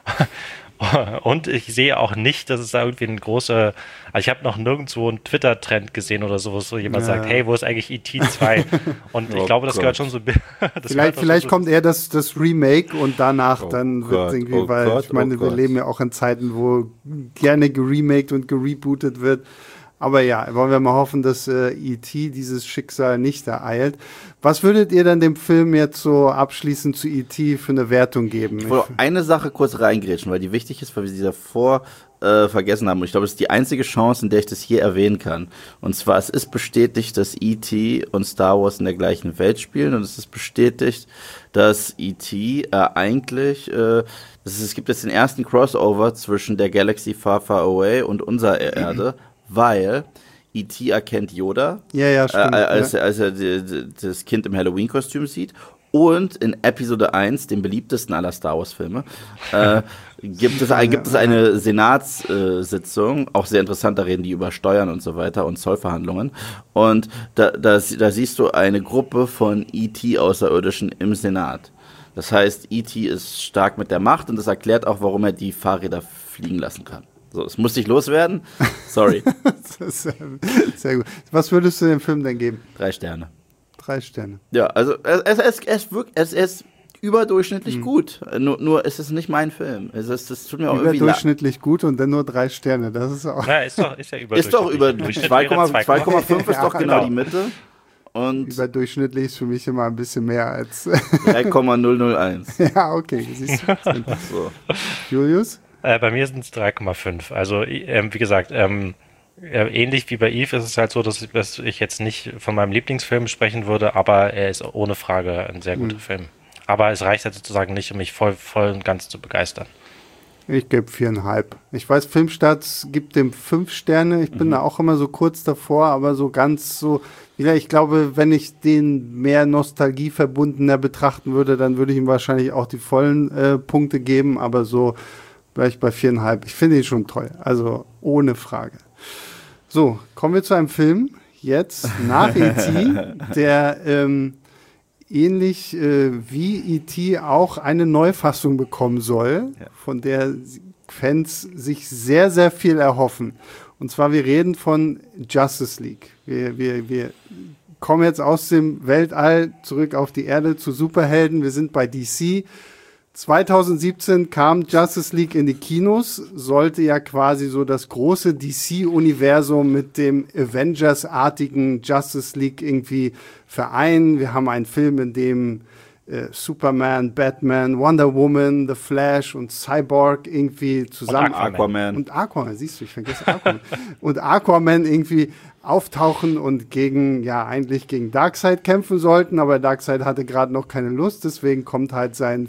und ich sehe auch nicht, dass es da irgendwie ein großer, also ich habe noch nirgendwo einen Twitter-Trend gesehen oder sowas, wo jemand sagt, hey, wo ist eigentlich E.T. 2? Und ich glaube, das gehört schon so. Vielleicht kommt eher das Remake und danach dann wird irgendwie, weil ich meine, wir leben ja auch in Zeiten, wo gerne geremaked und gerebootet wird. Aber ja, wollen wir mal hoffen, dass E.T. dieses Schicksal nicht ereilt. Was würdet ihr dann dem Film jetzt so abschließend zu E.T. für eine Wertung geben? Ich wollte eine Sache kurz reingrätschen, weil die wichtig ist, weil wir sie davor vergessen haben. Und ich glaube, es ist die einzige Chance, in der ich das hier erwähnen kann. Und zwar, es ist bestätigt, dass E.T. und Star Wars in der gleichen Welt spielen. Und es ist bestätigt, dass E.T. eigentlich, es gibt jetzt den ersten Crossover zwischen der Galaxy Far Far Away und unserer Erde, weil E.T. erkennt Yoda, Ja, stimmt. als er das Kind im Halloween-Kostüm sieht. Und in Episode 1, dem beliebtesten aller Star Wars-Filme, gibt es eine Senatssitzung, auch sehr interessant, da reden die über Steuern und so weiter und Zollverhandlungen. Und da siehst du eine Gruppe von E.T.-Außerirdischen im Senat. Das heißt, E.T. ist stark mit der Macht und das erklärt auch, warum er die Fahrräder fliegen lassen kann. So, es musste ich loswerden. Sorry. Das ist sehr gut. Was würdest du dem Film denn geben? 3 Sterne. 3 Sterne. Ja, also es ist überdurchschnittlich gut. Nur es ist nicht mein Film. Das tut mir auch irgendwie überdurchschnittlich gut und dann nur 3 Sterne. Das ist auch. Ja, ist ja überdurchschnittlich. Ist doch über 2,5 ist doch genau die Mitte. Und überdurchschnittlich ist für mich immer ein bisschen mehr als 3,001. Ja, okay. Siehst du. So. Julius? Bei mir sind es 3,5. Also, wie gesagt, ähnlich wie bei Eve ist es halt so, dass ich jetzt nicht von meinem Lieblingsfilm sprechen würde, aber er ist ohne Frage ein sehr guter Film. Aber es reicht halt sozusagen nicht, um mich voll und ganz zu begeistern. Ich gebe 4,5. Ich weiß, Filmstarts gibt dem 5 Sterne. Ich bin da auch immer so kurz davor, aber so ganz so. Ja, ich glaube, wenn ich den mehr nostalgieverbundener betrachten würde, dann würde ich ihm wahrscheinlich auch die vollen Punkte geben, aber so vielleicht bei 4,5. Ich finde ihn schon toll. Also ohne Frage. So, kommen wir zu einem Film jetzt nach E.T., der ähnlich wie E.T. auch eine Neufassung bekommen soll, von der Fans sich sehr, sehr viel erhoffen. Und zwar, wir reden von Justice League. Wir kommen jetzt aus dem Weltall zurück auf die Erde zu Superhelden. Wir sind bei DC. 2017 kam Justice League in die Kinos, sollte ja quasi so das große DC-Universum mit dem Avengers-artigen Justice League irgendwie vereinen. Wir haben einen Film, in dem Superman, Batman, Wonder Woman, The Flash und Cyborg irgendwie zusammen... Und Aquaman, siehst du, ich vergesse Aquaman. Und Aquaman irgendwie auftauchen und gegen Darkseid kämpfen sollten, aber Darkseid hatte gerade noch keine Lust, deswegen kommt halt sein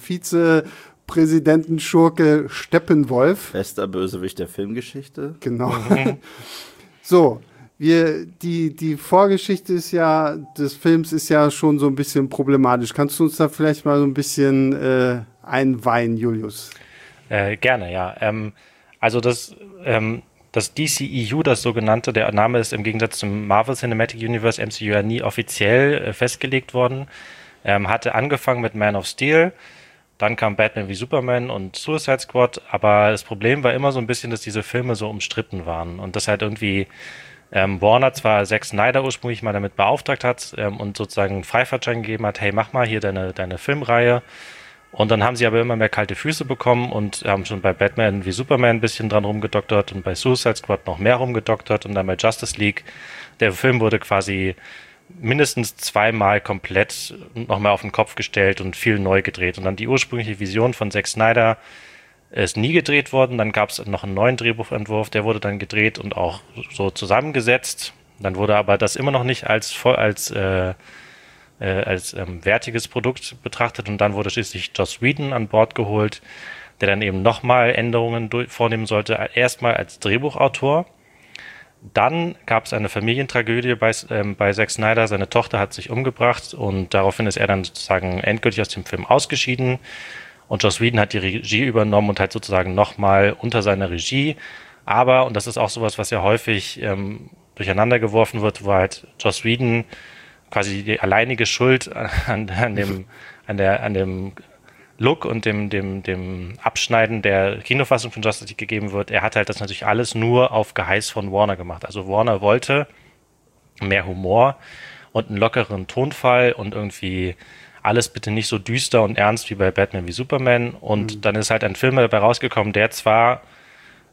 Vizepräsidentenschurke Steppenwolf. Bester Bösewicht der Filmgeschichte. Genau. So, die Vorgeschichte des Films ist ja schon so ein bisschen problematisch. Kannst du uns da vielleicht mal so ein bisschen einweihen, Julius? Gerne, ja. Also das DCEU, das sogenannte, der Name ist im Gegensatz zum Marvel Cinematic Universe, MCU, ja nie offiziell festgelegt worden. Hatte angefangen mit Man of Steel, dann kam Batman wie Superman und Suicide Squad, aber das Problem war immer so ein bisschen, dass diese Filme so umstritten waren und das halt irgendwie Warner zwar Zack Snyder ursprünglich mal damit beauftragt hat und sozusagen einen Freifahrtschein gegeben hat, hey, mach mal hier deine Filmreihe. Und dann haben sie aber immer mehr kalte Füße bekommen und haben schon bei Batman wie Superman ein bisschen dran rumgedoktert und bei Suicide Squad noch mehr rumgedoktert und dann bei Justice League. Der Film wurde quasi mindestens 2-mal komplett nochmal auf den Kopf gestellt und viel neu gedreht. Und dann die ursprüngliche Vision von Zack Snyder ist nie gedreht worden. Dann gab es noch einen neuen Drehbuchentwurf, der wurde dann gedreht und auch so zusammengesetzt. Dann wurde aber das immer noch nicht als wertiges Produkt betrachtet und dann wurde schließlich Joss Whedon an Bord geholt, der dann eben nochmal Änderungen vornehmen sollte, erstmal als Drehbuchautor. Dann gab es eine Familientragödie bei Zack Snyder, seine Tochter hat sich umgebracht und daraufhin ist er dann sozusagen endgültig aus dem Film ausgeschieden und Joss Whedon hat die Regie übernommen und halt sozusagen nochmal unter seiner Regie, aber, und das ist auch sowas, was ja häufig durcheinander geworfen wird, wo halt Joss Whedon quasi die alleinige Schuld an dem Look und dem Abschneiden der Kinofassung von Justice League gegeben wird. Er hat halt das natürlich alles nur auf Geheiß von Warner gemacht. Also Warner wollte mehr Humor und einen lockeren Tonfall und irgendwie alles bitte nicht so düster und ernst wie bei Batman wie Superman. Und dann ist halt ein Film dabei rausgekommen, der zwar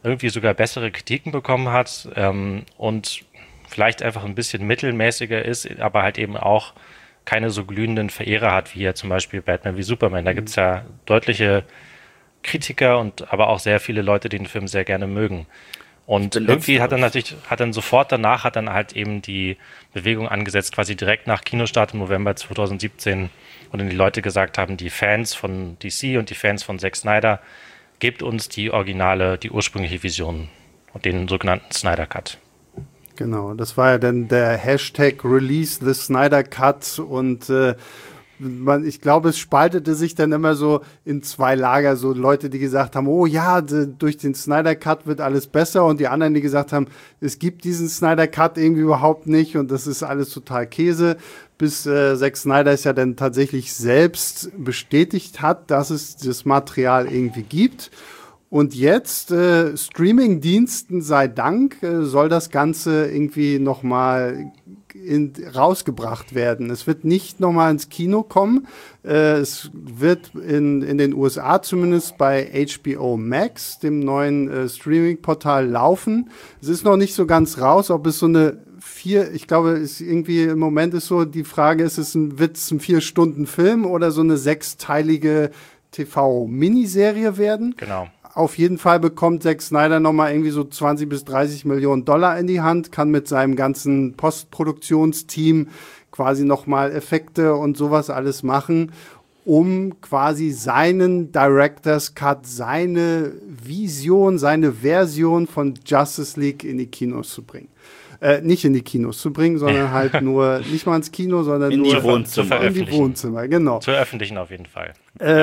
irgendwie sogar bessere Kritiken bekommen hat und vielleicht einfach ein bisschen mittelmäßiger ist, aber halt eben auch keine so glühenden Verehrer hat, wie ja zum Beispiel Batman wie Superman. Da gibt es ja deutliche Kritiker und aber auch sehr viele Leute, die den Film sehr gerne mögen. Und irgendwie hat dann sofort danach hat dann halt eben die Bewegung angesetzt, quasi direkt nach Kinostart im November 2017, wo dann die Leute gesagt haben, die Fans von DC und die Fans von Zack Snyder, gebt uns die ursprüngliche Vision und den sogenannten Snyder Cut. Genau, das war ja dann der Hashtag Release the Snyder Cut und ich glaube, es spaltete sich dann immer so in zwei Lager, so Leute, die gesagt haben, oh ja, durch den Snyder Cut wird alles besser und die anderen, die gesagt haben, es gibt diesen Snyder Cut irgendwie überhaupt nicht und das ist alles total Käse, bis Zack Snyder es ja dann tatsächlich selbst bestätigt hat, dass es das Material irgendwie gibt. Und jetzt, Streaming-Diensten sei Dank, soll das Ganze irgendwie nochmal rausgebracht werden. Es wird nicht nochmal ins Kino kommen. Es wird in den USA zumindest bei HBO Max, dem neuen Streaming-Portal, laufen. Es ist noch nicht so ganz raus, ob es so eine ich glaube, ist irgendwie im Moment ist so die Frage, wird es ein 4-Stunden-Film oder so eine 6-teilige TV-Miniserie werden? Genau. Auf jeden Fall bekommt Zack Snyder nochmal irgendwie so 20 bis 30 Millionen Dollar in die Hand, kann mit seinem ganzen Postproduktionsteam quasi nochmal Effekte und sowas alles machen, um quasi seinen Director's Cut, seine Vision, seine Version von Justice League in die Kinos zu bringen. Nicht in die Kinos zu bringen, sondern halt nur, nicht mal ins Kino, sondern in nur die Wohnzimmer. In die Wohnzimmer, genau. Zu veröffentlichen auf jeden Fall.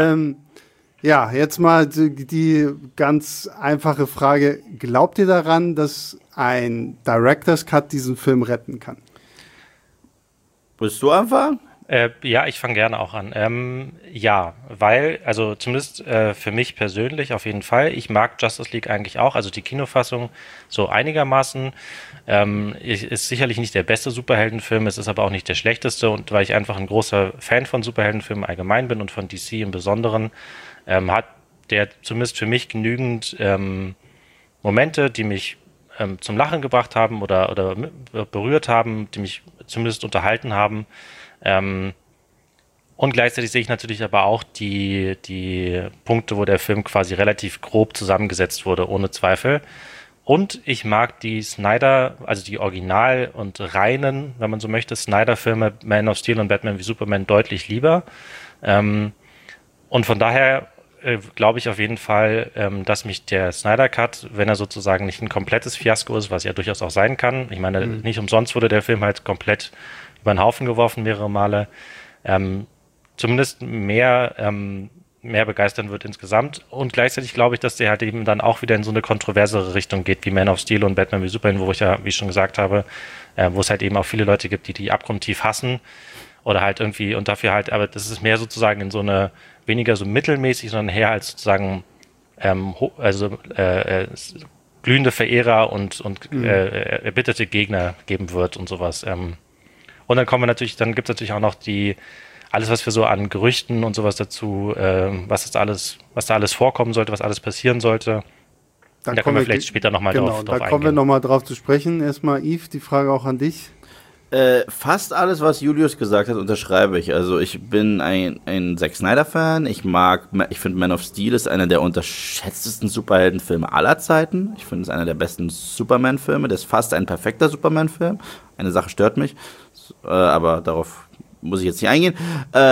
Ja, jetzt mal die ganz einfache Frage. Glaubt ihr daran, dass ein Director's Cut diesen Film retten kann? Willst du anfangen? Ja, ich fange gerne auch an. Ja, weil, also zumindest für mich persönlich auf jeden Fall, ich mag Justice League eigentlich auch, also die Kinofassung so einigermaßen. Ist sicherlich nicht der beste Superheldenfilm, es ist aber auch nicht der schlechteste und weil ich einfach ein großer Fan von Superheldenfilmen allgemein bin und von DC im Besonderen, hat der zumindest für mich genügend Momente, die mich zum Lachen gebracht haben oder berührt haben, die mich zumindest unterhalten haben. Und gleichzeitig sehe ich natürlich aber auch die Punkte, wo der Film quasi relativ grob zusammengesetzt wurde, ohne Zweifel. Und ich mag die Snyder, also die Original- und reinen, wenn man so möchte, Snyder-Filme, Man of Steel und Batman wie Superman deutlich lieber. Und von daher glaube ich auf jeden Fall, dass mich der Snyder Cut, wenn er sozusagen nicht ein komplettes Fiasko ist, was ja durchaus auch sein kann, ich meine, nicht umsonst wurde der Film halt komplett über den Haufen geworfen mehrere Male, zumindest mehr begeistern wird insgesamt. Und gleichzeitig glaube ich, dass der halt eben dann auch wieder in so eine kontroversere Richtung geht, wie Man of Steel und Batman wie Superman, wo ich ja, wie ich schon gesagt habe, wo es halt eben auch viele Leute gibt, die abgrundtief hassen oder halt irgendwie und dafür halt, aber das ist mehr sozusagen in so eine, weniger so mittelmäßig, sondern eher als sozusagen glühende Verehrer und erbitterte Gegner geben wird und sowas. Und dann gibt es natürlich auch noch alles, was wir so an Gerüchten und sowas dazu, was da alles vorkommen sollte, was alles passieren sollte. Da kommen wir vielleicht später nochmal drauf eingehen. Da kommen wir nochmal drauf zu sprechen. Erstmal, Yves, die Frage auch an dich. Fast alles, was Julius gesagt hat, unterschreibe ich. Also ich bin ein Zack Snyder-Fan. Ich finde Man of Steel ist einer der unterschätztesten Superheldenfilme aller Zeiten. Ich finde es einer der besten Superman-Filme. Das ist fast ein perfekter Superman-Film. Eine Sache stört mich, aber darauf muss ich jetzt nicht eingehen.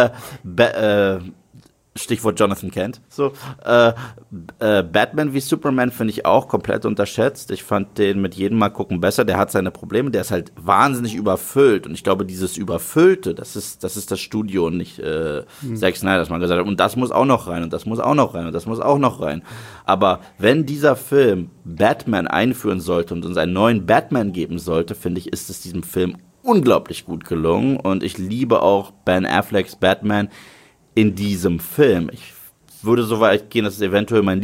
Stichwort Jonathan Kent. So, Batman wie Superman finde ich auch komplett unterschätzt. Ich fand den mit jedem Mal gucken besser. Der hat seine Probleme. Der ist halt wahnsinnig überfüllt. Und ich glaube, dieses Überfüllte, das ist das Studio und nicht Zack Snyder, das man gesagt hat. Und das muss auch noch rein und das muss auch noch rein und das muss auch noch rein. Aber wenn dieser Film Batman einführen sollte und uns einen neuen Batman geben sollte, finde ich, ist es diesem Film unglaublich gut gelungen. Und ich liebe auch Ben Afflecks Batman in diesem Film. Ich würde so weit gehen, dass es eventuell mein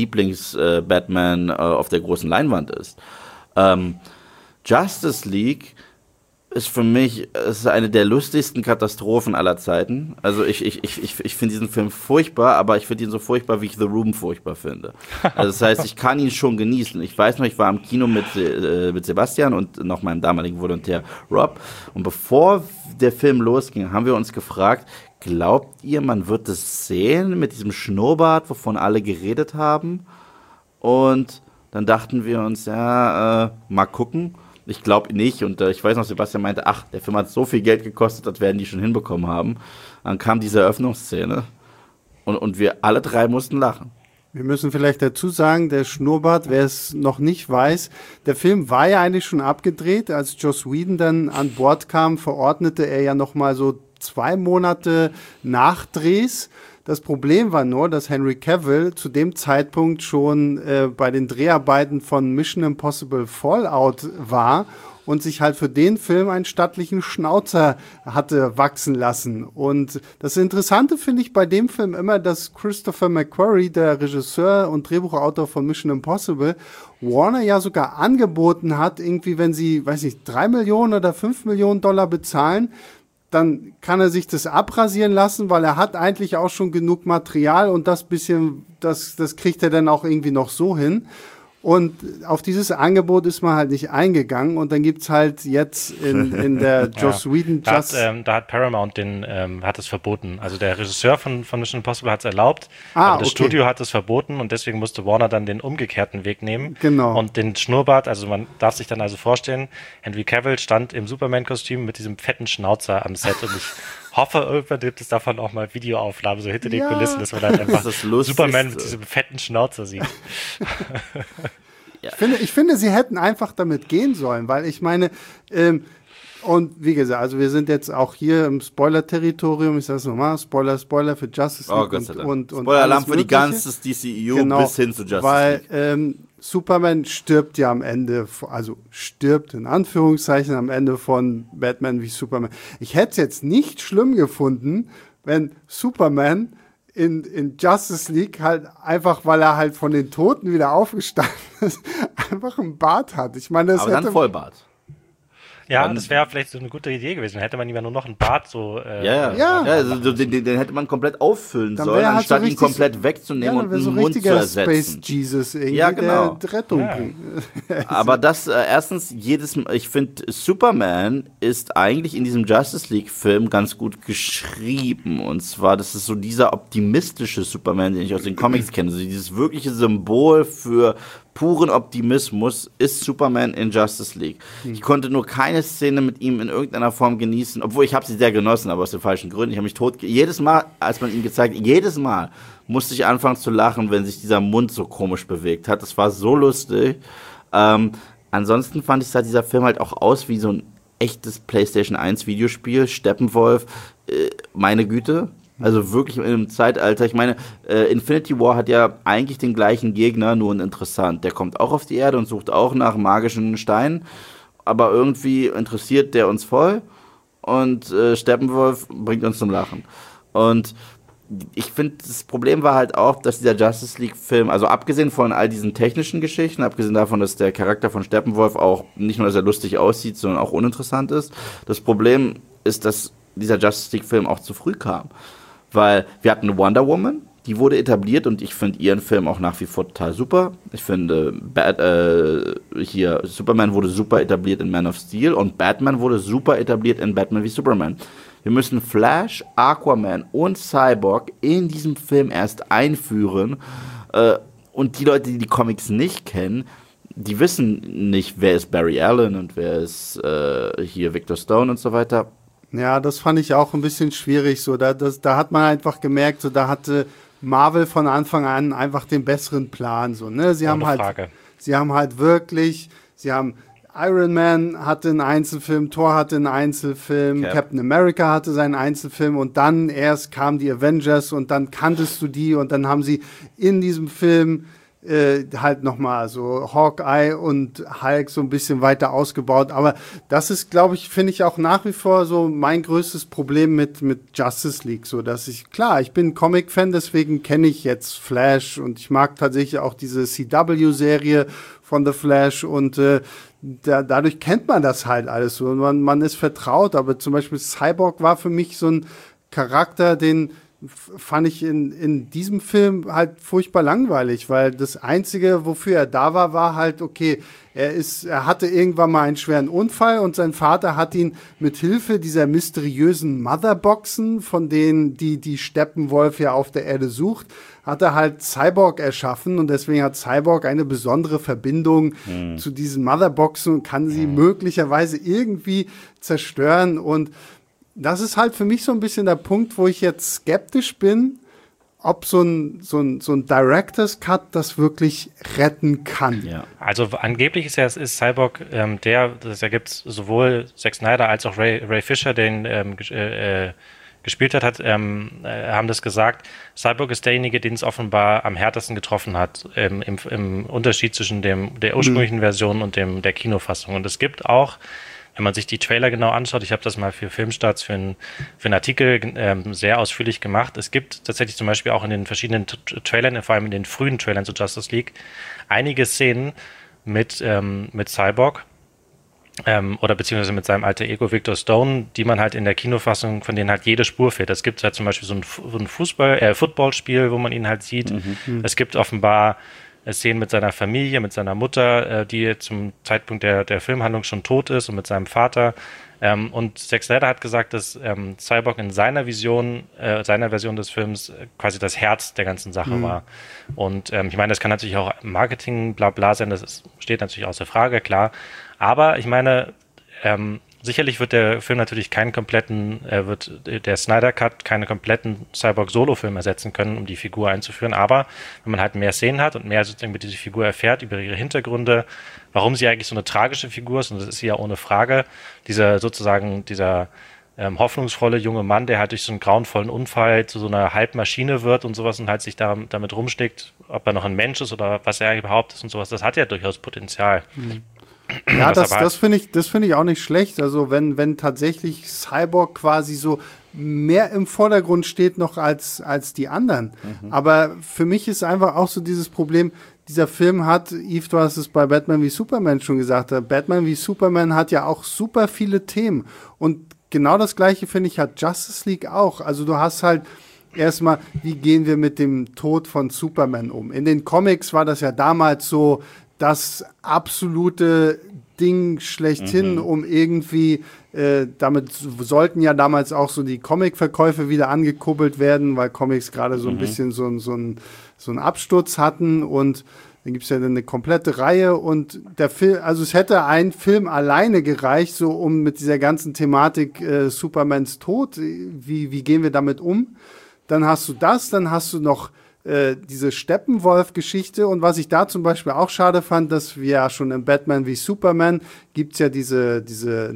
Lieblings-Batman auf der großen Leinwand ist. Justice League ist für mich ist eine der lustigsten Katastrophen aller Zeiten. Also ich finde diesen Film furchtbar, aber ich finde ihn so furchtbar, wie ich The Room furchtbar finde. Also das heißt, ich kann ihn schon genießen. Ich weiß noch, ich war im Kino mit Sebastian und noch meinem damaligen Volontär Rob. Und bevor der Film losging, haben wir uns gefragt, glaubt ihr, man wird es sehen mit diesem Schnurrbart, wovon alle geredet haben? Und dann dachten wir uns, ja, mal gucken. Ich glaube nicht und ich weiß noch, Sebastian meinte, ach, der Film hat so viel Geld gekostet, das werden die schon hinbekommen haben. Dann kam diese Eröffnungsszene und wir alle drei mussten lachen. Wir müssen vielleicht dazu sagen, der Schnurrbart, wer es noch nicht weiß, der Film war ja eigentlich schon abgedreht. Als Joss Whedon dann an Bord kam, verordnete er ja noch mal so 2 Monate Nachdrehs. Das Problem war nur, dass Henry Cavill zu dem Zeitpunkt schon bei den Dreharbeiten von Mission Impossible Fallout war und sich halt für den Film einen stattlichen Schnauzer hatte wachsen lassen. Und das Interessante finde ich bei dem Film immer, dass Christopher McQuarrie, der Regisseur und Drehbuchautor von Mission Impossible, Warner ja sogar angeboten hat, irgendwie, wenn sie, weiß nicht, 3 Millionen oder 5 Millionen Dollar bezahlen, dann kann er sich das abrasieren lassen, weil er hat eigentlich auch schon genug Material und das bisschen, das kriegt er dann auch irgendwie noch so hin. Und auf dieses Angebot ist man halt nicht eingegangen und dann gibt's halt jetzt in der Joss Whedon da hat Paramount hat es verboten. Also der Regisseur von Mission Impossible hat es erlaubt, aber das Studio hat es verboten und deswegen musste Warner dann den umgekehrten Weg nehmen. Genau. Und den Schnurrbart, also man darf sich dann also vorstellen, Henry Cavill stand im Superman-Kostüm mit diesem fetten Schnauzer am Set und ich hoffe, irgendwann gibt es davon auch mal Videoaufnahmen, so hinter den Kulissen, dass man dann einfach Superman mit diesem fetten Schnauzer sieht. Ja. Ich finde, sie hätten einfach damit gehen sollen, weil ich meine, und wie gesagt, also wir sind jetzt auch hier im Spoiler-Territorium, ich sag's nochmal, Spoiler für Justice League. Oh Gott sei Dank. Und Spoiler-Alarm für die ganze DCEU bis hin zu Justice League. Weil Superman stirbt ja am Ende, also stirbt in Anführungszeichen am Ende von Batman wie Superman. Ich hätte es jetzt nicht schlimm gefunden, wenn Superman in Justice League halt einfach, weil er halt von den Toten wieder aufgestanden ist, einfach einen Bart hat. Ich meine, das aber dann Vollbart. Ja, das wäre vielleicht so eine gute Idee gewesen. Dann hätte man ihm ja nur noch einen Bart so. Also den hätte man komplett auffüllen sollen, halt anstatt so ihn komplett wegzunehmen und einen so Mund zu ersetzen. Space Jesus irgendwie, genau. der Rettung bringt. Aber das, erstens, ich finde, Superman ist eigentlich in diesem Justice League-Film ganz gut geschrieben. Und zwar, das ist so dieser optimistische Superman, den ich aus den Comics kenne. Also dieses wirkliche Symbol für puren Optimismus ist Superman in Justice League. Ich konnte nur keine Szene mit ihm in irgendeiner Form genießen, obwohl ich habe sie sehr genossen, aber aus den falschen Gründen. Ich habe mich jedes Mal, als man ihn gezeigt hat, jedes Mal musste ich anfangen zu lachen, wenn sich dieser Mund so komisch bewegt hat. Das war so lustig. Ansonsten fand ich, sah dieser Film halt auch aus wie so ein echtes PlayStation 1 Videospiel. Steppenwolf, meine Güte. Also wirklich im Zeitalter, ich meine, Infinity War hat ja eigentlich den gleichen Gegner, nur interessant. Der kommt auch auf die Erde und sucht auch nach magischen Steinen, aber irgendwie interessiert der uns voll und Steppenwolf bringt uns zum Lachen. Und ich finde, das Problem war halt auch, dass dieser Justice League-Film, also abgesehen von all diesen technischen Geschichten, abgesehen davon, dass der Charakter von Steppenwolf auch nicht nur, dass er lustig aussieht, sondern auch uninteressant ist, das Problem ist, dass dieser Justice League-Film auch zu früh kam. Weil wir hatten Wonder Woman, die wurde etabliert und ich finde ihren Film auch nach wie vor total super. Ich finde, Superman wurde super etabliert in Man of Steel und Batman wurde super etabliert in Batman wie Superman. Wir müssen Flash, Aquaman und Cyborg in diesem Film erst einführen. Und die Leute, die die Comics nicht kennen, die wissen nicht, wer ist Barry Allen und wer ist hier Victor Stone und so weiter. Ja, das fand ich auch ein bisschen schwierig. So, da hat man einfach gemerkt, so da hatte Marvel von Anfang an einfach den besseren Plan. So, ne? Sie haben Iron Man hatte einen Einzelfilm, Thor hatte einen Einzelfilm, Captain America hatte seinen Einzelfilm und dann erst kamen die Avengers und dann kanntest du die und dann haben sie in diesem Film halt nochmal so Hawkeye und Hulk so ein bisschen weiter ausgebaut. Aber das ist, glaube ich, finde ich auch nach wie vor so mein größtes Problem mit Justice League. So, dass ich bin Comic-Fan, deswegen kenne ich jetzt Flash und ich mag tatsächlich auch diese CW-Serie von The Flash und dadurch kennt man das halt alles so. Und man ist vertraut, aber zum Beispiel Cyborg war für mich so ein Charakter, den fand ich in diesem Film halt furchtbar langweilig, weil das Einzige, wofür er da war, war halt, okay, er hatte irgendwann mal einen schweren Unfall und sein Vater hat ihn mit Hilfe dieser mysteriösen Motherboxen, von denen die Steppenwolf ja auf der Erde sucht, hat er halt Cyborg erschaffen und deswegen hat Cyborg eine besondere Verbindung zu diesen Motherboxen und kann sie möglicherweise irgendwie zerstören. Und das ist halt für mich so ein bisschen der Punkt, wo ich jetzt skeptisch bin, ob so ein Director's Cut das wirklich retten kann. Ja. Also angeblich ist Cyborg da gibt es sowohl Zack Snyder als auch Ray Fisher, den gespielt hat, haben das gesagt. Cyborg ist derjenige, den es offenbar am härtesten getroffen hat, im Unterschied zwischen der ursprünglichen Version und der Kinofassung. Und es gibt auch, wenn man sich die Trailer genau anschaut, ich habe das mal für Filmstarts für einen Artikel sehr ausführlich gemacht. Es gibt tatsächlich zum Beispiel auch in den verschiedenen Trailern, vor allem in den frühen Trailern zu Justice League, einige Szenen mit Cyborg oder beziehungsweise mit seinem alter Ego Victor Stone, die man halt in der Kinofassung, von denen halt jede Spur fehlt. Es gibt halt zum Beispiel so ein Footballspiel, wo man ihn halt sieht. Es gibt offenbar Szenen mit seiner Familie, mit seiner Mutter, die zum Zeitpunkt der Filmhandlung schon tot ist, und mit seinem Vater. Und Zack Snyder hat gesagt, dass Cyborg in seiner Version des Films quasi das Herz der ganzen Sache war. Und ich meine, das kann natürlich auch Marketing, bla bla sein, steht natürlich außer Frage, klar. Aber ich meine, sicherlich wird der Film natürlich wird der Snyder Cut keinen kompletten Cyborg-Solo-Film ersetzen können, um die Figur einzuführen. Aber wenn man halt mehr Szenen hat und mehr sozusagen über diese Figur erfährt, über ihre Hintergründe, warum sie eigentlich so eine tragische Figur ist, und das ist sie ja ohne Frage, dieser hoffnungsvolle junge Mann, der halt durch so einen grauenvollen Unfall zu so einer Halbmaschine wird und sowas und halt sich damit rumschlägt, ob er noch ein Mensch ist oder was er eigentlich überhaupt ist und sowas, das hat ja durchaus Potenzial. Ja, das finde ich auch nicht schlecht. Also wenn tatsächlich Cyborg quasi so mehr im Vordergrund steht noch als die anderen. Aber für mich ist einfach auch so dieses Problem, dieser Film hat, Yves, du hast es bei Batman wie Superman schon gesagt, Batman wie Superman hat ja auch super viele Themen. Und genau das Gleiche, finde ich, hat Justice League auch. Also du hast halt erstmal, wie gehen wir mit dem Tod von Superman um? In den Comics war das ja damals so das absolute Ding schlechthin, um irgendwie, damit sollten ja damals auch so die Comic-Verkäufe wieder angekurbelt werden, weil Comics gerade so ein bisschen so einen Absturz hatten, und dann gibt es ja dann eine komplette Reihe, und der Film, also es hätte ein Film alleine gereicht, so um mit dieser ganzen Thematik Supermans Tod, wie gehen wir damit um? Dann hast du das, dann hast du noch diese Steppenwolf-Geschichte, und was ich da zum Beispiel auch schade fand, dass wir ja schon in Batman wie Superman gibt's ja diese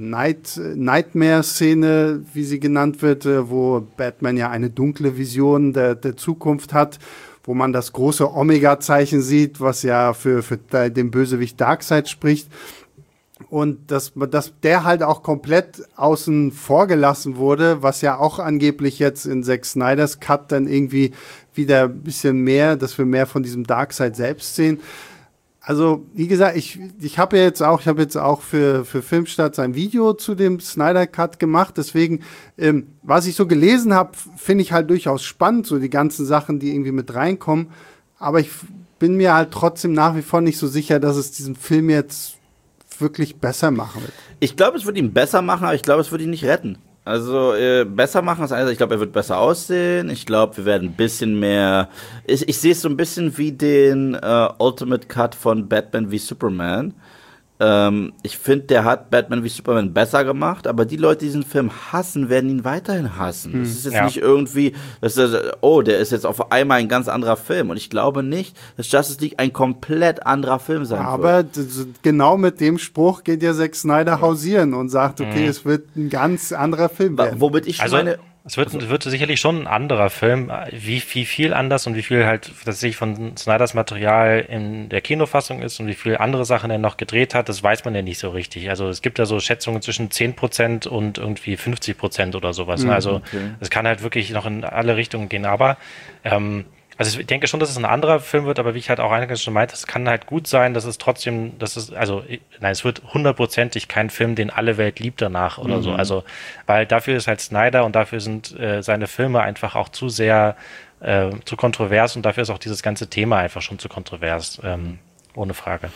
Nightmare-Szene, wie sie genannt wird, wo Batman ja eine dunkle Vision der Zukunft hat, wo man das große Omega-Zeichen sieht, was ja für den Bösewicht Darkseid spricht. Und dass der halt auch komplett außen vor gelassen wurde, was ja auch angeblich jetzt in Zack Snyders Cut dann irgendwie wieder ein bisschen mehr, dass wir mehr von diesem Darkseid selbst sehen. Also, wie gesagt, ich habe jetzt auch für Filmstarts ein Video zu dem Snyder Cut gemacht. Deswegen, was ich so gelesen habe, finde ich halt durchaus spannend, so die ganzen Sachen, die irgendwie mit reinkommen. Aber ich bin mir halt trotzdem nach wie vor nicht so sicher, dass es diesen Film jetzt wirklich besser machen wird. Ich glaube, es wird ihn besser machen, aber ich glaube, es wird ihn nicht retten. Also besser machen ist ich glaube, er wird besser aussehen. Ich glaube, wir werden ein bisschen mehr. Ich sehe es so ein bisschen wie den Ultimate Cut von Batman wie Superman. Ich finde, der hat Batman wie Superman besser gemacht, aber die Leute, die diesen Film hassen, werden ihn weiterhin hassen. Das ist jetzt nicht irgendwie, der ist jetzt auf einmal ein ganz anderer Film. Und ich glaube nicht, dass Justice League ein komplett anderer Film sein wird. Aber genau mit dem Spruch geht ja Zack Snyder hausieren und sagt, okay, es wird ein ganz anderer Film werden. Womit ich meine... Es wird sicherlich schon ein anderer Film, wie viel anders und wie viel halt tatsächlich von Snyders Material in der Kinofassung ist und wie viel andere Sachen er noch gedreht hat, das weiß man ja nicht so richtig. Also es gibt ja so Schätzungen zwischen 10% und irgendwie 50% oder sowas. Also es kann halt wirklich noch in alle Richtungen gehen, aber Also ich denke schon, dass es ein anderer Film wird, aber wie ich halt auch eingangs schon meinte, es kann halt gut sein, dass es trotzdem, nein, es wird hundertprozentig kein Film, den alle Welt liebt danach oder so. Also, weil dafür ist halt Snyder und dafür sind seine Filme einfach auch zu sehr, zu kontrovers und dafür ist auch dieses ganze Thema einfach schon zu kontrovers, ohne Frage.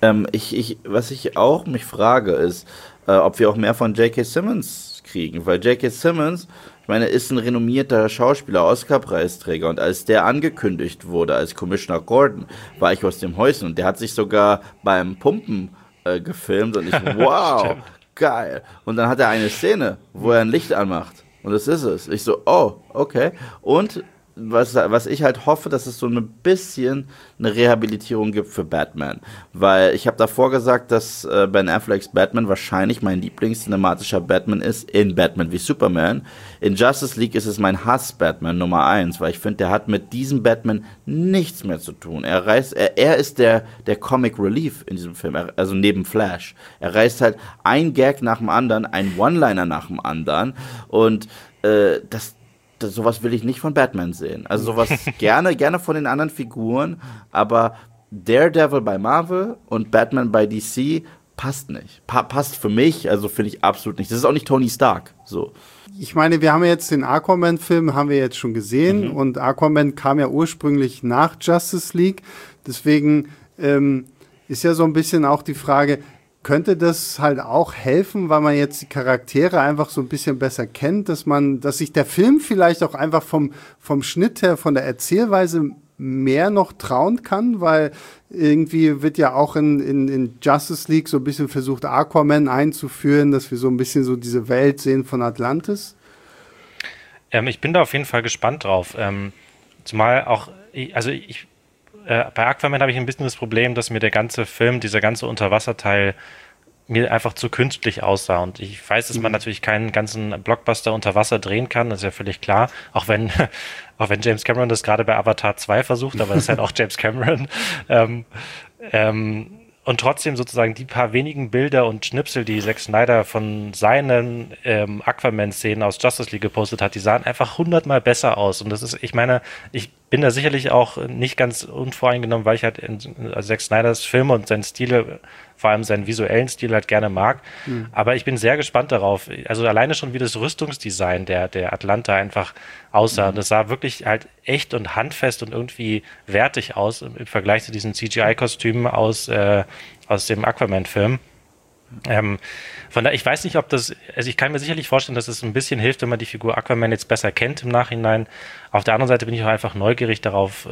Was ich auch mich frage, ist, ob wir auch mehr von J.K. Simmons kriegen, weil J.K. Simmons, ich meine, ist ein renommierter Schauspieler, Oscar-Preisträger, und als der angekündigt wurde als Commissioner Gordon, war ich aus dem Häuschen und der hat sich sogar beim Pumpen gefilmt und ich, wow, geil. Und dann hat er eine Szene, wo er ein Licht anmacht und das ist es. Ich so, oh, okay. Und was ich halt hoffe, dass es so ein bisschen eine Rehabilitierung gibt für Batman. Weil ich habe davor gesagt, dass Ben Afflecks Batman wahrscheinlich mein Lieblingscinematischer Batman ist in Batman wie Superman. In Justice League ist es mein Hass-Batman Nummer 1, weil ich finde, der hat mit diesem Batman nichts mehr zu tun. Er ist der Comic Relief in diesem Film, also neben Flash. Er reißt halt ein Gag nach dem anderen, ein One-Liner nach dem anderen und sowas will ich nicht von Batman sehen. Also sowas gerne von den anderen Figuren, aber Daredevil bei Marvel und Batman bei DC passt nicht. Passt für mich, also finde ich absolut nicht. Das ist auch nicht Tony Stark. So. Ich meine, wir haben ja jetzt den Aquaman-Film, haben wir jetzt schon gesehen und Aquaman kam ja ursprünglich nach Justice League. Deswegen ist ja so ein bisschen auch die Frage, könnte das halt auch helfen, weil man jetzt die Charaktere einfach so ein bisschen besser kennt, dass sich der Film vielleicht auch einfach vom Schnitt her, von der Erzählweise mehr noch trauen kann, weil irgendwie wird ja auch in Justice League so ein bisschen versucht, Aquaman einzuführen, dass wir so ein bisschen so diese Welt sehen von Atlantis. Ich bin da auf jeden Fall gespannt drauf. Zumal auch, bei Aquaman habe ich ein bisschen das Problem, dass mir der ganze Film, dieser ganze Unterwasserteil mir einfach zu künstlich aussah. Und ich weiß, dass man natürlich keinen ganzen Blockbuster unter Wasser drehen kann, das ist ja völlig klar. Auch wenn James Cameron das gerade bei Avatar 2 versucht, aber das ist halt auch James Cameron. Und trotzdem sozusagen die paar wenigen Bilder und Schnipsel, die Zack Snyder von seinen Aquaman-Szenen aus Justice League gepostet hat, die sahen einfach 100-mal besser aus. Und das ist, ich meine, ich bin da sicherlich auch nicht ganz unvoreingenommen, weil ich halt Zack Snyders Filme und seinen Stil, vor allem seinen visuellen Stil halt gerne mag. Aber ich bin sehr gespannt darauf. Also alleine schon, wie das Rüstungsdesign der Atlanta einfach aussah. Und das sah wirklich halt echt und handfest und irgendwie wertig aus im Vergleich zu diesen CGI-Kostümen aus dem Aquaman-Film. Von daher, ich weiß nicht, ob das, also ich kann mir sicherlich vorstellen, dass es ein bisschen hilft, wenn man die Figur Aquaman jetzt besser kennt im Nachhinein. Auf der anderen Seite bin ich auch einfach neugierig darauf,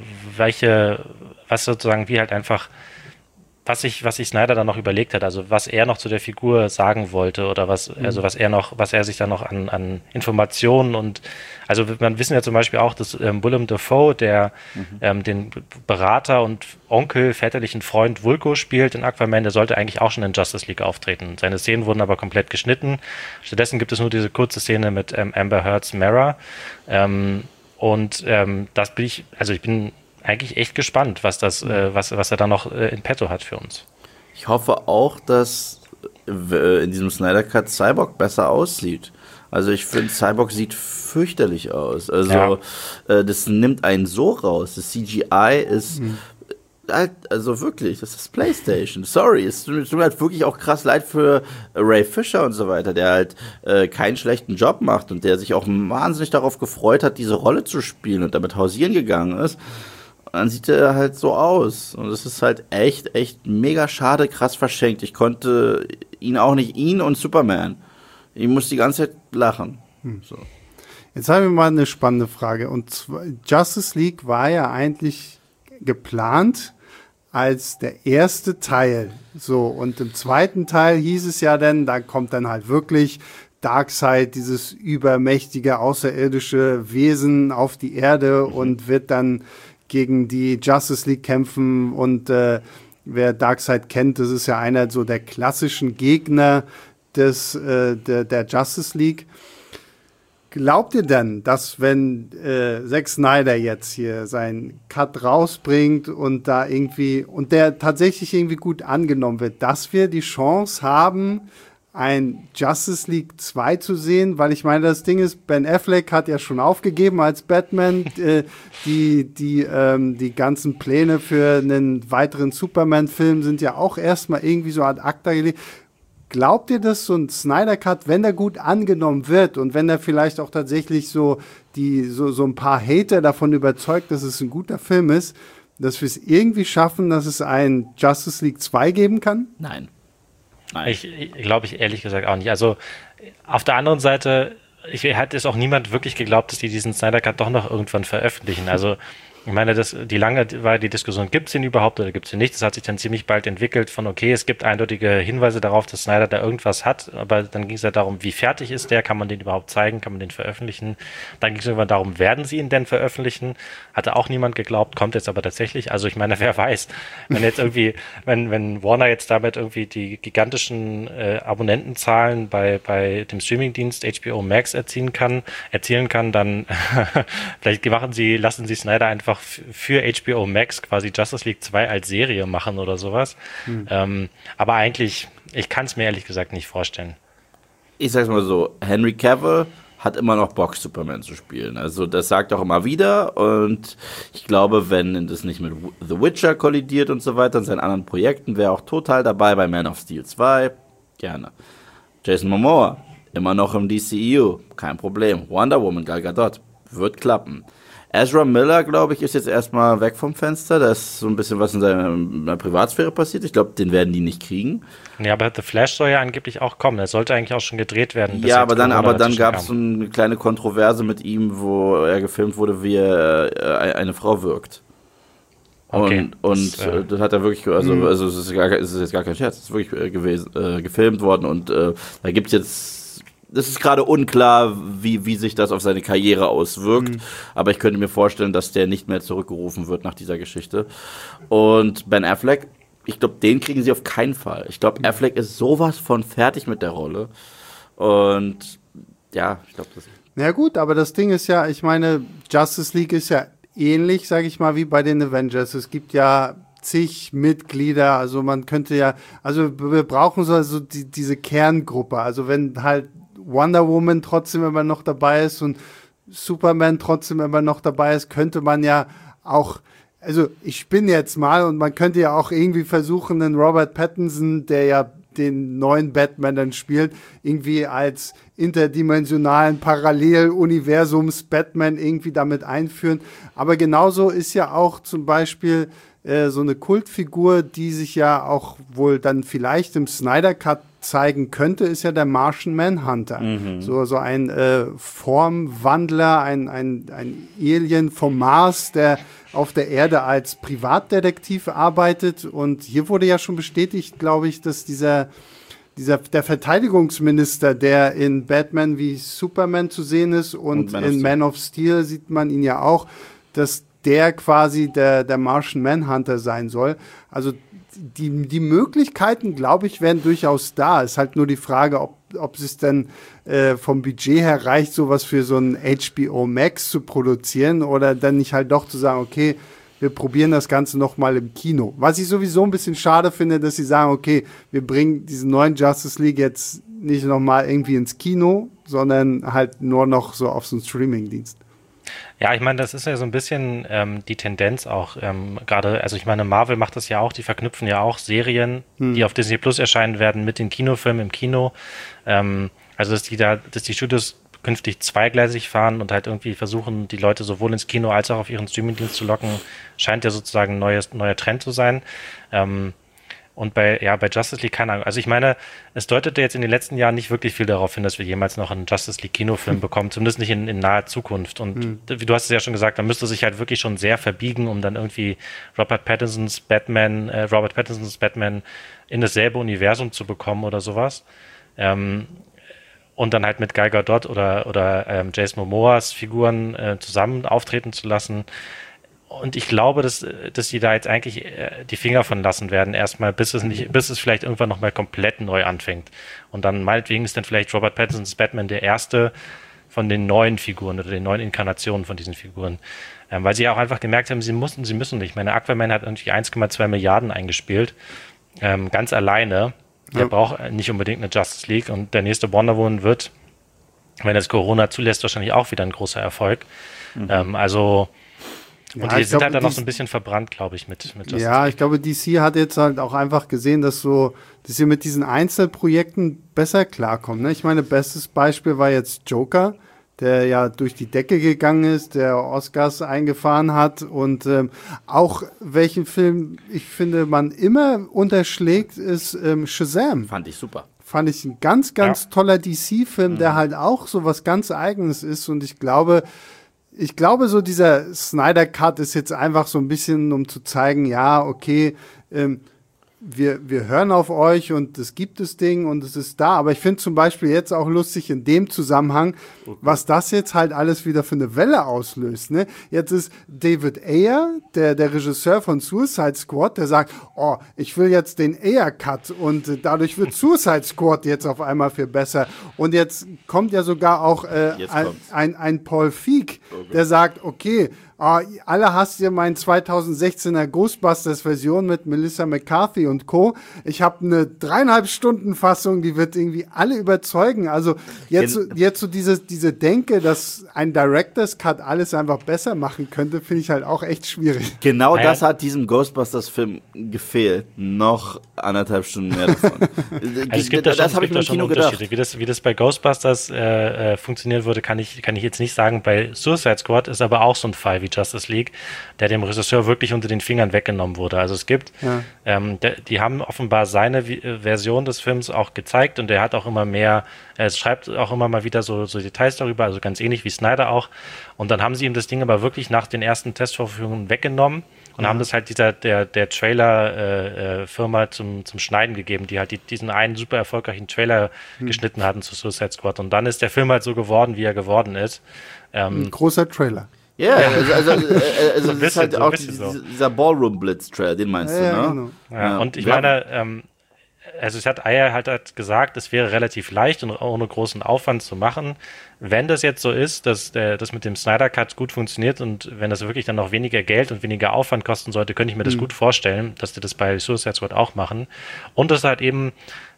was sozusagen, wie halt einfach, was sich Snyder dann noch überlegt hat, also was er noch zu der Figur sagen wollte oder was er sich dann noch an Informationen und, also man wissen ja zum Beispiel auch, dass Willem Dafoe, der den Berater und Onkel, väterlichen Freund Vulko spielt in Aquaman, der sollte eigentlich auch schon in Justice League auftreten. Seine Szenen wurden aber komplett geschnitten. Stattdessen gibt es nur diese kurze Szene mit Amber Heard's Mara. Ich bin eigentlich echt gespannt, was er da noch in petto hat für uns. Ich hoffe auch, dass in diesem Snyder Cut Cyborg besser aussieht. Also ich finde, Cyborg sieht fürchterlich aus. Also das nimmt einen so raus. Das CGI ist halt, also wirklich, das ist PlayStation. Sorry, es tut mir halt wirklich auch krass leid für Ray Fisher und so weiter, der halt keinen schlechten Job macht und der sich auch wahnsinnig darauf gefreut hat, diese Rolle zu spielen und damit hausieren gegangen ist. Und dann sieht er halt so aus. Und das ist halt echt mega schade, krass verschenkt. Ich konnte ihn und Superman. Ich muss die ganze Zeit lachen. So. Jetzt haben wir mal eine spannende Frage. Und zwar, Justice League war ja eigentlich geplant als der erste Teil. So, und im zweiten Teil hieß es ja dann, da kommt dann halt wirklich Darkseid, dieses übermächtige außerirdische Wesen auf die Erde und wird dann gegen die Justice League kämpfen. Und wer Darkseid kennt, das ist ja einer so der klassischen Gegner der Justice League. Glaubt ihr denn, dass wenn Zack Snyder jetzt hier seinen Cut rausbringt und da irgendwie, und der tatsächlich irgendwie gut angenommen wird, dass wir die Chance haben, ein Justice League 2 zu sehen, weil ich meine, das Ding ist, Ben Affleck hat ja schon aufgegeben als Batman, die ganzen Pläne für einen weiteren Superman-Film sind ja auch erstmal irgendwie so ad acta gelegt. Glaubt ihr, dass so ein Snyder Cut, wenn der gut angenommen wird und wenn er vielleicht auch tatsächlich so ein paar Hater davon überzeugt, dass es ein guter Film ist, dass wir es irgendwie schaffen, dass es ein Justice League 2 geben kann? Nein. Ich glaube ehrlich gesagt auch nicht. Also auf der anderen Seite, hat es auch niemand wirklich geglaubt, dass die diesen Snyder Cut doch noch irgendwann veröffentlichen. Also ich meine, die Diskussion, gibt es ihn überhaupt oder gibt es ihn nicht? Das hat sich dann ziemlich bald entwickelt von, okay, es gibt eindeutige Hinweise darauf, dass Snyder da irgendwas hat, aber dann ging es ja darum, wie fertig ist der, kann man den überhaupt zeigen, kann man den veröffentlichen? Dann ging es irgendwann darum, werden sie ihn denn veröffentlichen? Hatte auch niemand geglaubt, kommt jetzt aber tatsächlich. Also ich meine, wer weiß, wenn jetzt irgendwie, wenn Warner jetzt damit irgendwie die gigantischen Abonnentenzahlen bei dem Streamingdienst HBO Max erzielen kann, dann vielleicht lassen sie Snyder einfach für HBO Max quasi Justice League 2 als Serie machen oder sowas. Aber eigentlich, ich kann es mir ehrlich gesagt nicht vorstellen. Ich sag's mal so, Henry Cavill hat immer noch Bock, Superman zu spielen. Also das sagt er auch immer wieder und ich glaube, wenn das nicht mit The Witcher kollidiert und so weiter und seinen anderen Projekten, wäre auch total dabei bei Man of Steel 2. Gerne. Jason Momoa, immer noch im DCEU, kein Problem. Wonder Woman, Gal Gadot, wird klappen. Ezra Miller, glaube ich, ist jetzt erstmal weg vom Fenster. Da ist so ein bisschen was in seiner Privatsphäre passiert. Ich glaube, den werden die nicht kriegen. Ja, aber The Flash soll ja angeblich auch kommen. Er sollte eigentlich auch schon gedreht werden. Ja, aber dann gab es so eine kleine Kontroverse mit ihm, wo er gefilmt wurde, wie er eine Frau wirkt. Okay, das hat er wirklich, also es ist jetzt gar kein Scherz, es ist wirklich gefilmt worden und da gibt es jetzt. Das ist gerade unklar, wie sich das auf seine Karriere auswirkt. Aber ich könnte mir vorstellen, dass der nicht mehr zurückgerufen wird nach dieser Geschichte. Und Ben Affleck, ich glaube, den kriegen sie auf keinen Fall. Ich glaube, Affleck ist sowas von fertig mit der Rolle. Und ja, ich glaube, das. Ja gut, aber das Ding ist ja, ich meine, Justice League ist ja ähnlich, sage ich mal, wie bei den Avengers. Es gibt ja zig Mitglieder, also man könnte ja, also wir brauchen so also diese Kerngruppe. Also wenn halt Wonder Woman trotzdem immer noch dabei ist und Superman trotzdem immer noch dabei ist, könnte man ja auch, also ich spinne jetzt mal und man könnte ja auch irgendwie versuchen, den Robert Pattinson, der ja den neuen Batman dann spielt, irgendwie als interdimensionalen Paralleluniversums-Batman irgendwie damit einführen. Aber genauso ist ja auch zum Beispiel so eine Kultfigur, die sich ja auch wohl dann vielleicht im Snyder Cut zeigen könnte, ist ja der Martian Manhunter. So ein Formwandler, ein Alien vom Mars, der auf der Erde als Privatdetektiv arbeitet. Und hier wurde ja schon bestätigt, glaube ich, dass der Verteidigungsminister, der in Batman wie Superman zu sehen ist und in Man of Steel sieht man ihn ja auch, dass der quasi der Martian Manhunter sein soll. Also die Möglichkeiten, glaube ich, wären durchaus da. Es ist halt nur die Frage, ob es denn vom Budget her reicht, sowas für so ein HBO Max zu produzieren oder dann nicht halt doch zu sagen, okay, wir probieren das Ganze nochmal im Kino. Was ich sowieso ein bisschen schade finde, dass sie sagen, okay, wir bringen diesen neuen Justice League jetzt nicht nochmal irgendwie ins Kino, sondern halt nur noch so auf so einen Streaming-Dienst. Ja, ich meine, das ist ja so ein bisschen die Tendenz auch gerade, also ich meine, Marvel macht das ja auch, die verknüpfen ja auch Serien, die auf Disney Plus erscheinen werden, mit den Kinofilmen im Kino. Also dass die Studios künftig zweigleisig fahren und halt irgendwie versuchen, die Leute sowohl ins Kino als auch auf ihren Streamingdienst zu locken, scheint ja sozusagen ein neuer Trend zu sein. Und bei Justice League, keine Ahnung. Also ich meine, es deutete jetzt in den letzten Jahren nicht wirklich viel darauf hin, dass wir jemals noch einen Justice League Kinofilm bekommen, zumindest nicht in naher Zukunft. Und wie du hast es ja schon gesagt, da müsste sich halt wirklich schon sehr verbiegen, um dann irgendwie Robert Pattinsons Batman in dasselbe Universum zu bekommen oder sowas. Und dann halt mit Gal Gadot oder Jason Momoas Figuren zusammen auftreten zu lassen. Und ich glaube, dass die da jetzt eigentlich die Finger von lassen werden, erstmal, bis es vielleicht irgendwann nochmal komplett neu anfängt. Und dann meinetwegen ist dann vielleicht Robert Pattinsons Batman der erste von den neuen Figuren oder den neuen Inkarnationen von diesen Figuren. Weil sie ja auch einfach gemerkt haben, sie müssen nicht. Meine Aquaman hat irgendwie 1,2 Milliarden eingespielt, ganz alleine. Der braucht nicht unbedingt eine Justice League und der nächste Wonder Woman wird, wenn es Corona zulässt, wahrscheinlich auch wieder ein großer Erfolg. Und die sind halt dann noch so ein bisschen verbrannt, glaube ich, mit Justice League. Ich glaube, DC hat jetzt halt auch einfach gesehen, dass sie mit diesen Einzelprojekten besser klarkommen. Ne? Ich meine, bestes Beispiel war jetzt Joker, der ja durch die Decke gegangen ist, der Oscars eingefahren hat und auch welchen Film ich finde, man immer unterschlägt, ist Shazam. Fand ich super. Fand ich ein ganz, ganz toller DC-Film, der halt auch so was ganz Eigenes ist und ich glaube, so dieser Snyder Cut ist jetzt einfach so ein bisschen, um zu zeigen, ja, okay, wir hören auf euch und es gibt das Ding und es ist da. Aber ich finde zum Beispiel jetzt auch lustig in dem Zusammenhang, was das jetzt halt alles wieder für eine Welle auslöst. Ne? Jetzt ist David Ayer, der Regisseur von Suicide Squad, der sagt, oh, ich will jetzt den Ayer-Cut und dadurch wird Suicide Squad jetzt auf einmal viel besser. Und jetzt kommt ja sogar auch ein Paul Feig, der sagt, okay, alle hasst ihr meinen 2016er Ghostbusters-Version mit Melissa McCarthy und Co. Ich habe eine 3,5-Stunden-Fassung, die wird irgendwie alle überzeugen. Also jetzt so diese Denke, dass ein Director's Cut alles einfach besser machen könnte, finde ich halt auch echt schwierig. Genau das hat diesem Ghostbusters-Film gefehlt. Noch 1,5 Stunden mehr davon. Also es gibt da schon Unterschiede. Wie das bei Ghostbusters funktionieren würde, kann ich jetzt nicht sagen. Bei Suicide Squad ist aber auch so ein Fall wie Justice League, der dem Regisseur wirklich unter den Fingern weggenommen wurde. Also es gibt, die haben offenbar seine Version des Films auch gezeigt und der hat auch immer mehr, es schreibt auch immer mal wieder so Details darüber, also ganz ähnlich wie Snyder auch. Und dann haben sie ihm das Ding aber wirklich nach den ersten Testvorführungen weggenommen und haben das halt der Trailer-Firma zum Schneiden gegeben, die halt diesen einen super erfolgreichen Trailer geschnitten hatten zu Suicide Squad. Und dann ist der Film halt so geworden, wie er geworden ist. Ein großer Trailer. Ja, also das ist halt auch dieser Ballroom-Blitz-Trailer, den meinst du, ne? Genau. Ja, und ich meine, also es hat Ayer halt gesagt, es wäre relativ leicht und ohne großen Aufwand zu machen. Wenn das jetzt so ist, dass das mit dem Snyder Cut gut funktioniert und wenn das wirklich dann noch weniger Geld und weniger Aufwand kosten sollte, könnte ich mir das gut vorstellen, dass die das bei Suicide Squad auch machen. Und das halt eben,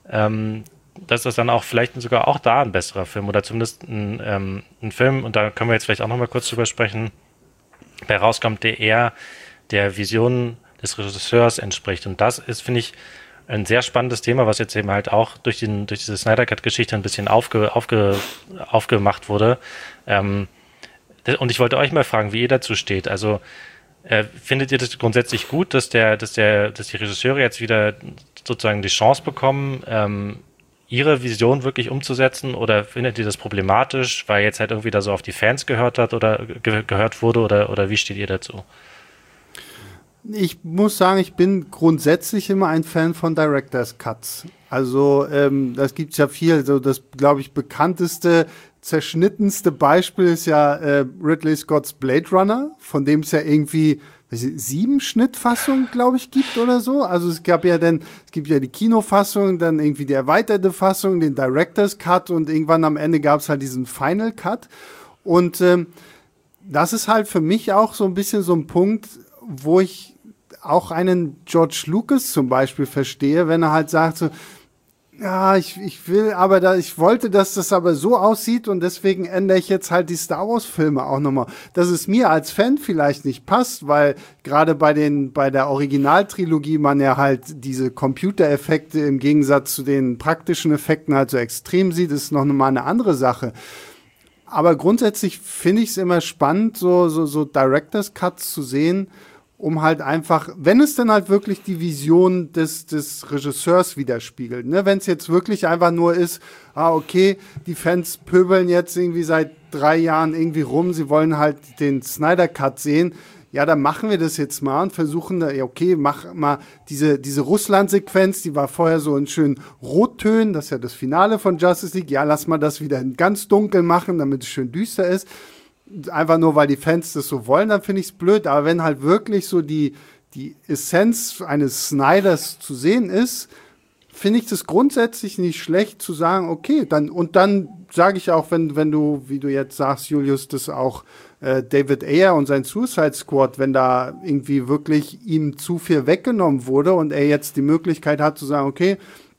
dass das dann auch vielleicht sogar auch da ein besserer Film oder zumindest ein Film, und da können wir jetzt vielleicht auch nochmal kurz drüber sprechen, der rauskommt, der eher der Vision des Regisseurs entspricht. Und das ist, finde ich, ein sehr spannendes Thema, was jetzt eben halt auch durch diese Snyder Cut-Geschichte ein bisschen aufgemacht wurde. Und ich wollte euch mal fragen, wie ihr dazu steht. Also findet ihr das grundsätzlich gut, dass die Regisseure jetzt wieder sozusagen die Chance bekommen, ihre Vision wirklich umzusetzen, oder findet ihr das problematisch, weil jetzt halt irgendwie da so auf die Fans gehört hat oder gehört wurde, oder wie steht ihr dazu? Ich muss sagen, ich bin grundsätzlich immer ein Fan von Director's Cuts. Also das gibt's ja viel. So das, glaube ich, bekannteste, zerschnittenste Beispiel ist ja Ridley Scott's Blade Runner, von dem es ja irgendwie 7 Schnittfassungen, glaube ich, gibt oder so. Also es gibt ja die Kinofassung, dann irgendwie die erweiterte Fassung, den Director's Cut und irgendwann am Ende gab es halt diesen Final Cut. Und das ist halt für mich auch so ein bisschen so ein Punkt, wo ich auch einen George Lucas zum Beispiel verstehe, wenn er halt sagt so, ja, ich wollte, dass das aber so aussieht und deswegen ändere ich jetzt halt die Star Wars Filme auch nochmal. Dass es mir als Fan vielleicht nicht passt, weil gerade bei der Originaltrilogie man ja halt diese Computereffekte im Gegensatz zu den praktischen Effekten halt so extrem sieht, ist noch mal eine andere Sache. Aber grundsätzlich finde ich es immer spannend, so Director's Cuts zu sehen, um halt einfach, wenn es dann halt wirklich die Vision des Regisseurs widerspiegelt, ne? Wenn es jetzt wirklich einfach nur ist, okay, die Fans pöbeln jetzt irgendwie seit 3 Jahren irgendwie rum, sie wollen halt den Snyder Cut sehen, ja, dann machen wir das jetzt mal und versuchen da, ja, okay, mach mal diese Russland-Sequenz, die war vorher so in schönen Rottönen, das ist ja das Finale von Justice League, ja, lass mal das wieder in ganz dunkel machen, damit es schön düster ist. Einfach nur, weil die Fans das so wollen, dann finde ich es blöd. Aber wenn halt wirklich so die Essenz eines Snyders zu sehen ist, finde ich das grundsätzlich nicht schlecht zu sagen, okay, dann sage ich auch, wenn du, wie du jetzt sagst, Julius, das auch David Ayer und sein Suicide Squad, wenn da irgendwie wirklich ihm zu viel weggenommen wurde und er jetzt die Möglichkeit hat zu sagen, okay,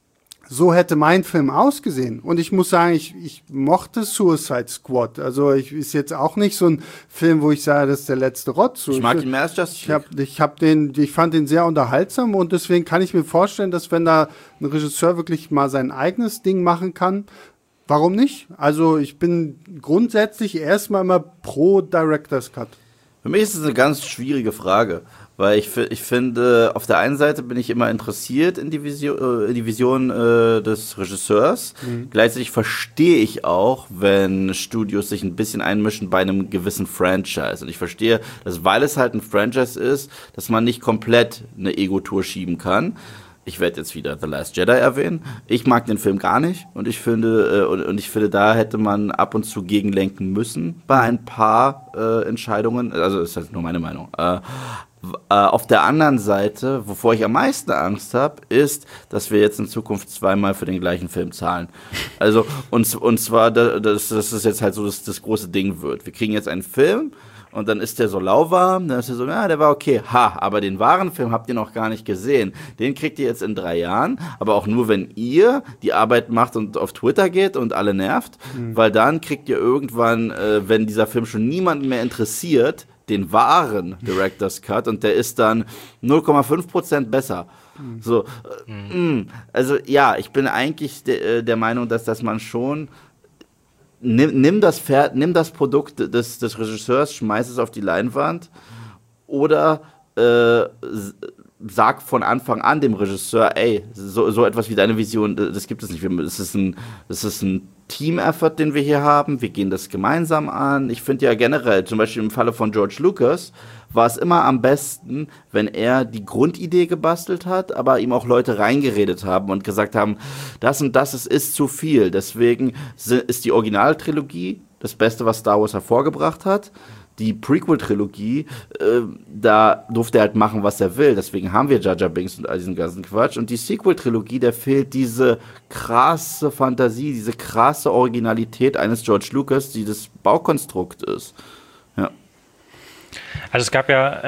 so hätte mein Film ausgesehen. Und ich muss sagen, ich mochte Suicide Squad. Also ist jetzt auch nicht so ein Film, wo ich sage, das ist der letzte Rotz. Ich mag ihn mehr als Justice League. Ich fand den sehr unterhaltsam und deswegen kann ich mir vorstellen, dass wenn da ein Regisseur wirklich mal sein eigenes Ding machen kann, warum nicht? Also ich bin grundsätzlich erstmal immer pro Director's Cut. Für mich ist es eine ganz schwierige Frage, weil ich finde, auf der einen Seite bin ich immer interessiert in die Vision des Regisseurs. Gleichzeitig verstehe ich auch, wenn Studios sich ein bisschen einmischen bei einem gewissen Franchise. Und ich verstehe, dass, weil es halt ein Franchise ist, dass man nicht komplett eine Ego-Tour schieben kann. Ich werde jetzt wieder The Last Jedi erwähnen. Ich mag den Film gar nicht und ich finde, da hätte man ab und zu gegenlenken müssen bei ein paar Entscheidungen. Also das ist halt nur meine Meinung. Auf der anderen Seite, wovor ich am meisten Angst habe, ist, dass wir jetzt in Zukunft zweimal für den gleichen Film zahlen. Also und zwar, dass es jetzt halt so das große Ding wird. Wir kriegen jetzt einen Film. Und dann ist der so lauwarm, dann ist er so, ja, der war okay. Aber den wahren Film habt ihr noch gar nicht gesehen. Den kriegt ihr jetzt in 3 Jahren, aber auch nur, wenn ihr die Arbeit macht und auf Twitter geht und alle nervt. Weil dann kriegt ihr irgendwann, wenn dieser Film schon niemanden mehr interessiert, den wahren Director's Cut und der ist dann 0,5% besser. So, also ja, ich bin eigentlich der Meinung, dass man schon nimm das Produkt des Regisseurs, schmeiß es auf die Leinwand oder sag von Anfang an dem Regisseur, ey, so etwas wie deine Vision, das gibt es nicht. Das ist ein Team-Effort, den wir hier haben. Wir gehen das gemeinsam an. Ich finde ja generell, zum Beispiel im Falle von George Lucas, war es immer am besten, wenn er die Grundidee gebastelt hat, aber ihm auch Leute reingeredet haben und gesagt haben, das und das ist zu viel. Deswegen ist die Originaltrilogie das Beste, was Star Wars hervorgebracht hat. Die Prequel-Trilogie, da durfte er halt machen, was er will. Deswegen haben wir Jar Jar Binks und all diesen ganzen Quatsch. Und die Sequel-Trilogie, der fehlt diese krasse Fantasie, diese krasse Originalität eines George Lucas, die das Baukonstrukt ist. Ja. Also es gab ja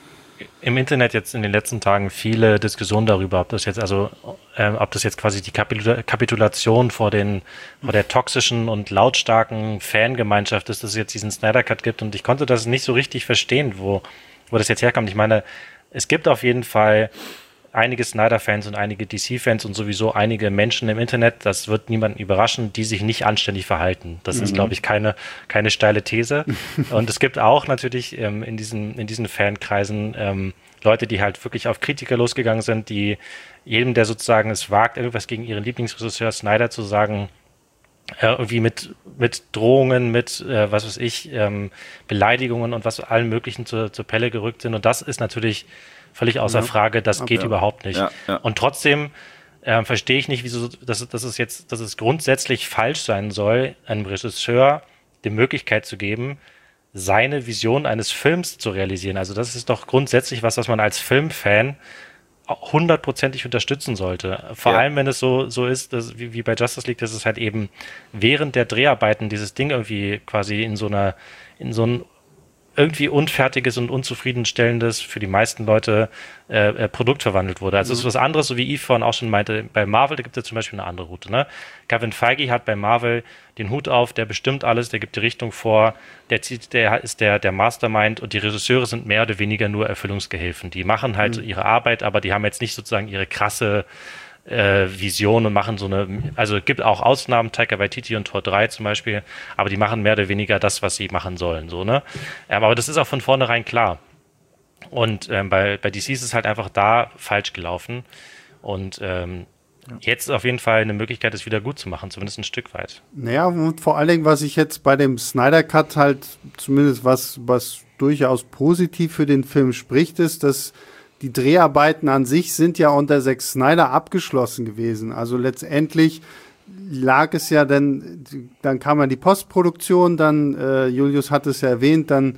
im Internet jetzt in den letzten Tagen viele Diskussionen darüber, ob das jetzt quasi die Kapitulation vor der toxischen und lautstarken Fangemeinschaft ist, dass es jetzt diesen Snyder Cut gibt, und ich konnte das nicht so richtig verstehen, wo das jetzt herkommt. Ich meine, es gibt auf jeden Fall einige Snyder-Fans und einige DC-Fans und sowieso einige Menschen im Internet, das wird niemanden überraschen, die sich nicht anständig verhalten. Das ist, glaube ich, keine steile These. Und es gibt auch natürlich in diesen Fankreisen Leute, die halt wirklich auf Kritiker losgegangen sind, die jedem, der sozusagen es wagt, irgendwas gegen ihren Lieblingsregisseur Snyder zu sagen, irgendwie mit Drohungen, mit was weiß ich, Beleidigungen und was allen möglichen zur Pelle gerückt sind. Und das ist natürlich völlig außer Frage, das geht überhaupt nicht. Ja. Und trotzdem verstehe ich nicht, wieso, dass es grundsätzlich falsch sein soll, einem Regisseur die Möglichkeit zu geben, seine Vision eines Films zu realisieren. Also das ist doch grundsätzlich was man als Filmfan 100%ig unterstützen sollte. Vor allem, wenn es so ist, wie bei Justice League, dass es halt eben während der Dreharbeiten dieses Ding irgendwie quasi in so ein irgendwie unfertiges und unzufriedenstellendes, für die meisten Leute Produkt verwandelt wurde. Also es ist was anderes, so wie Yves vorhin auch schon meinte, bei Marvel, da gibt es ja zum Beispiel eine andere Route. Ne? Kevin Feige hat bei Marvel den Hut auf, der bestimmt alles, der gibt die Richtung vor, der ist der Mastermind, und die Regisseure sind mehr oder weniger nur Erfüllungsgehilfen. Die machen halt ihre Arbeit, aber die haben jetzt nicht sozusagen ihre krasse Vision und machen also es gibt auch Ausnahmen, Taika Waititi und Tor 3 zum Beispiel, aber die machen mehr oder weniger das, was sie machen sollen, so, ne? Aber das ist auch von vornherein klar. Und bei DC ist es halt einfach da falsch gelaufen. Und jetzt ist auf jeden Fall eine Möglichkeit, es wieder gut zu machen, zumindest ein Stück weit. Naja, und vor allen Dingen, was ich jetzt bei dem Snyder Cut halt, zumindest was durchaus positiv für den Film spricht, ist, dass die Dreharbeiten an sich sind ja unter Zack Snyder abgeschlossen gewesen. Also letztendlich lag es ja dann kam ja die Postproduktion, dann Julius hat es ja erwähnt, dann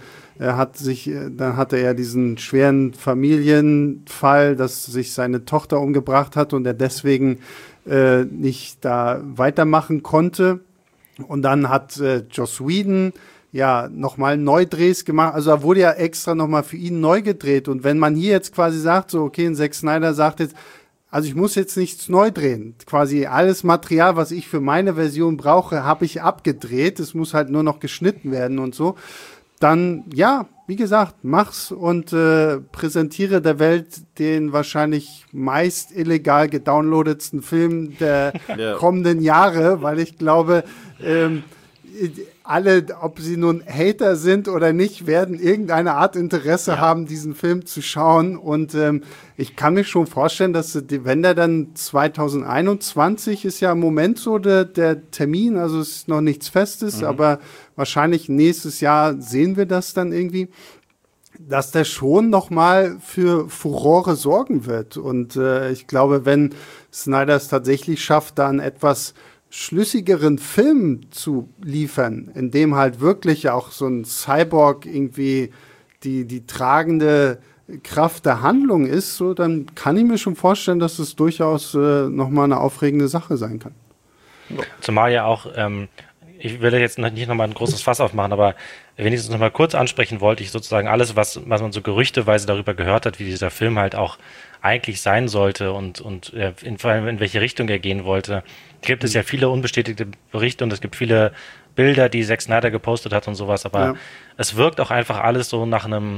hatte er diesen schweren Familienfall, dass sich seine Tochter umgebracht hat und er deswegen nicht da weitermachen konnte. Und dann hat Joss Whedon ja nochmal Neudrehs gemacht. Also da wurde ja extra nochmal für ihn neu gedreht. Und wenn man hier jetzt quasi sagt, so okay, Zack Snyder sagt jetzt, also ich muss jetzt nichts neu drehen. Quasi alles Material, was ich für meine Version brauche, habe ich abgedreht. Es muss halt nur noch geschnitten werden und so. Dann, ja, wie gesagt, mach's und präsentiere der Welt den wahrscheinlich meist illegal gedownloadetsten Film der kommenden Jahre, weil ich glaube, alle, ob sie nun Hater sind oder nicht, werden irgendeine Art Interesse haben, diesen Film zu schauen. Und ich kann mir schon vorstellen, dass, wenn der dann 2021 ist ja im Moment so der Termin, also es ist noch nichts Festes, aber wahrscheinlich nächstes Jahr sehen wir das dann irgendwie, dass der schon noch mal für Furore sorgen wird. Und ich glaube, wenn Snyder es tatsächlich schafft, dann etwas schlüssigeren Film zu liefern, in dem halt wirklich auch so ein Cyborg irgendwie die tragende Kraft der Handlung ist, so, dann kann ich mir schon vorstellen, dass es durchaus nochmal eine aufregende Sache sein kann. Zumal ja auch, ich will jetzt nicht nochmal ein großes Fass aufmachen, aber wenigstens nochmal kurz ansprechen wollte ich sozusagen alles, was man so gerüchteweise darüber gehört hat, wie dieser Film halt auch eigentlich sein sollte und vor allem in welche Richtung er gehen wollte. Gibt es ja viele unbestätigte Berichte und es gibt viele Bilder, die Zack Snyder gepostet hat und sowas, aber es wirkt auch einfach alles so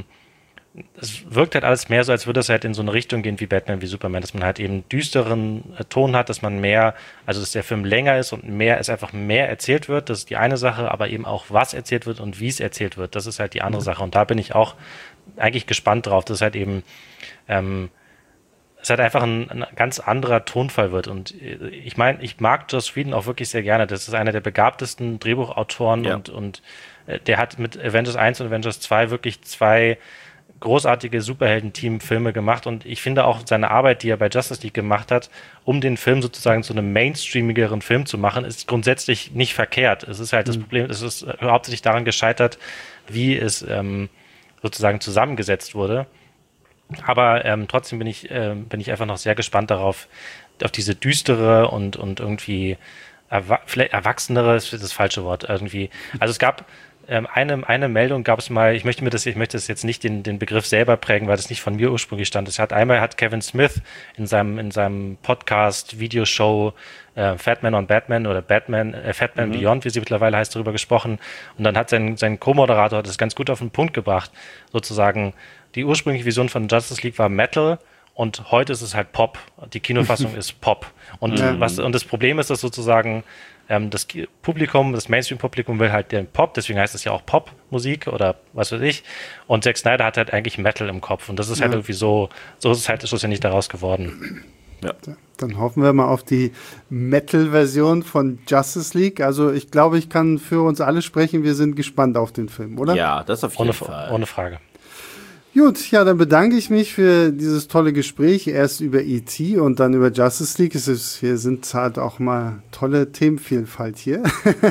es wirkt halt alles mehr so, als würde es halt in so eine Richtung gehen wie Batman, wie Superman, dass man halt eben düsteren Ton hat, dass man mehr, also dass der Film länger ist und es einfach mehr erzählt wird, das ist die eine Sache, aber eben auch was erzählt wird und wie es erzählt wird, das ist halt die andere Sache und da bin ich auch eigentlich gespannt drauf, dass halt eben es halt einfach ein ganz anderer Tonfall wird. Und ich meine, ich mag Joss Whedon auch wirklich sehr gerne. Das ist einer der begabtesten Drehbuchautoren und der hat mit Avengers 1 und Avengers 2 wirklich 2 großartige Superhelden-Team-Filme gemacht und ich finde auch seine Arbeit, die er bei Justice League gemacht hat, um den Film sozusagen zu einem mainstreamigeren Film zu machen, ist grundsätzlich nicht verkehrt. Es ist halt das Problem, es ist hauptsächlich daran gescheitert, wie es sozusagen zusammengesetzt wurde. Aber trotzdem bin ich einfach noch sehr gespannt auf diese düstere und irgendwie vielleicht erwachsenere ist das falsche Wort irgendwie. Also es gab eine Meldung gab es mal, ich möchte das jetzt nicht den Begriff selber prägen, weil das nicht von mir ursprünglich stand. Einmal hat Kevin Smith in seinem Podcast, Videoshow Fatman on Batman oder Fatman Beyond, wie sie mittlerweile heißt, darüber gesprochen. Und dann hat sein Co-Moderator das ganz gut auf den Punkt gebracht, sozusagen. Die ursprüngliche Vision von Justice League war Metal und heute ist es halt Pop. Die Kinofassung ist Pop. Und das Problem ist, dass sozusagen das Publikum, das Mainstream-Publikum will halt den Pop, deswegen heißt es ja auch Pop-Musik oder was weiß ich. Und Zack Snyder hat halt eigentlich Metal im Kopf. Und das ist halt irgendwie so ist es halt schlussendlich daraus geworden. Ja. Dann hoffen wir mal auf die Metal-Version von Justice League. Also ich glaube, ich kann für uns alle sprechen. Wir sind gespannt auf den Film, oder? Ja, das auf jeden Fall. Ohne Frage. Gut, ja, dann bedanke ich mich für dieses tolle Gespräch. Erst über E.T. und dann über Justice League. Hier sind halt auch mal tolle Themenvielfalt hier.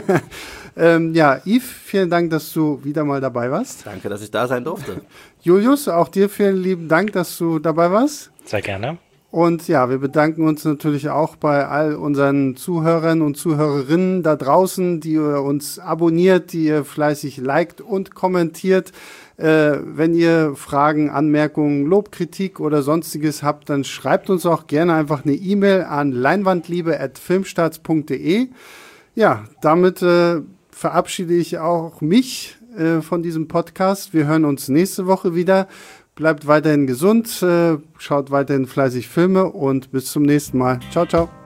Ja, Yves, vielen Dank, dass du wieder mal dabei warst. Danke, dass ich da sein durfte. Julius, auch dir vielen lieben Dank, dass du dabei warst. Sehr gerne. Und ja, wir bedanken uns natürlich auch bei all unseren Zuhörern und Zuhörerinnen da draußen, die ihr uns abonniert, die ihr fleißig liked und kommentiert. Wenn ihr Fragen, Anmerkungen, Lob, Kritik oder sonstiges habt, dann schreibt uns auch gerne einfach eine E-Mail an leinwandliebe@filmstarts.de. Ja, damit verabschiede ich auch mich von diesem Podcast. Wir hören uns nächste Woche wieder. Bleibt weiterhin gesund, schaut weiterhin fleißig Filme und bis zum nächsten Mal. Ciao, ciao.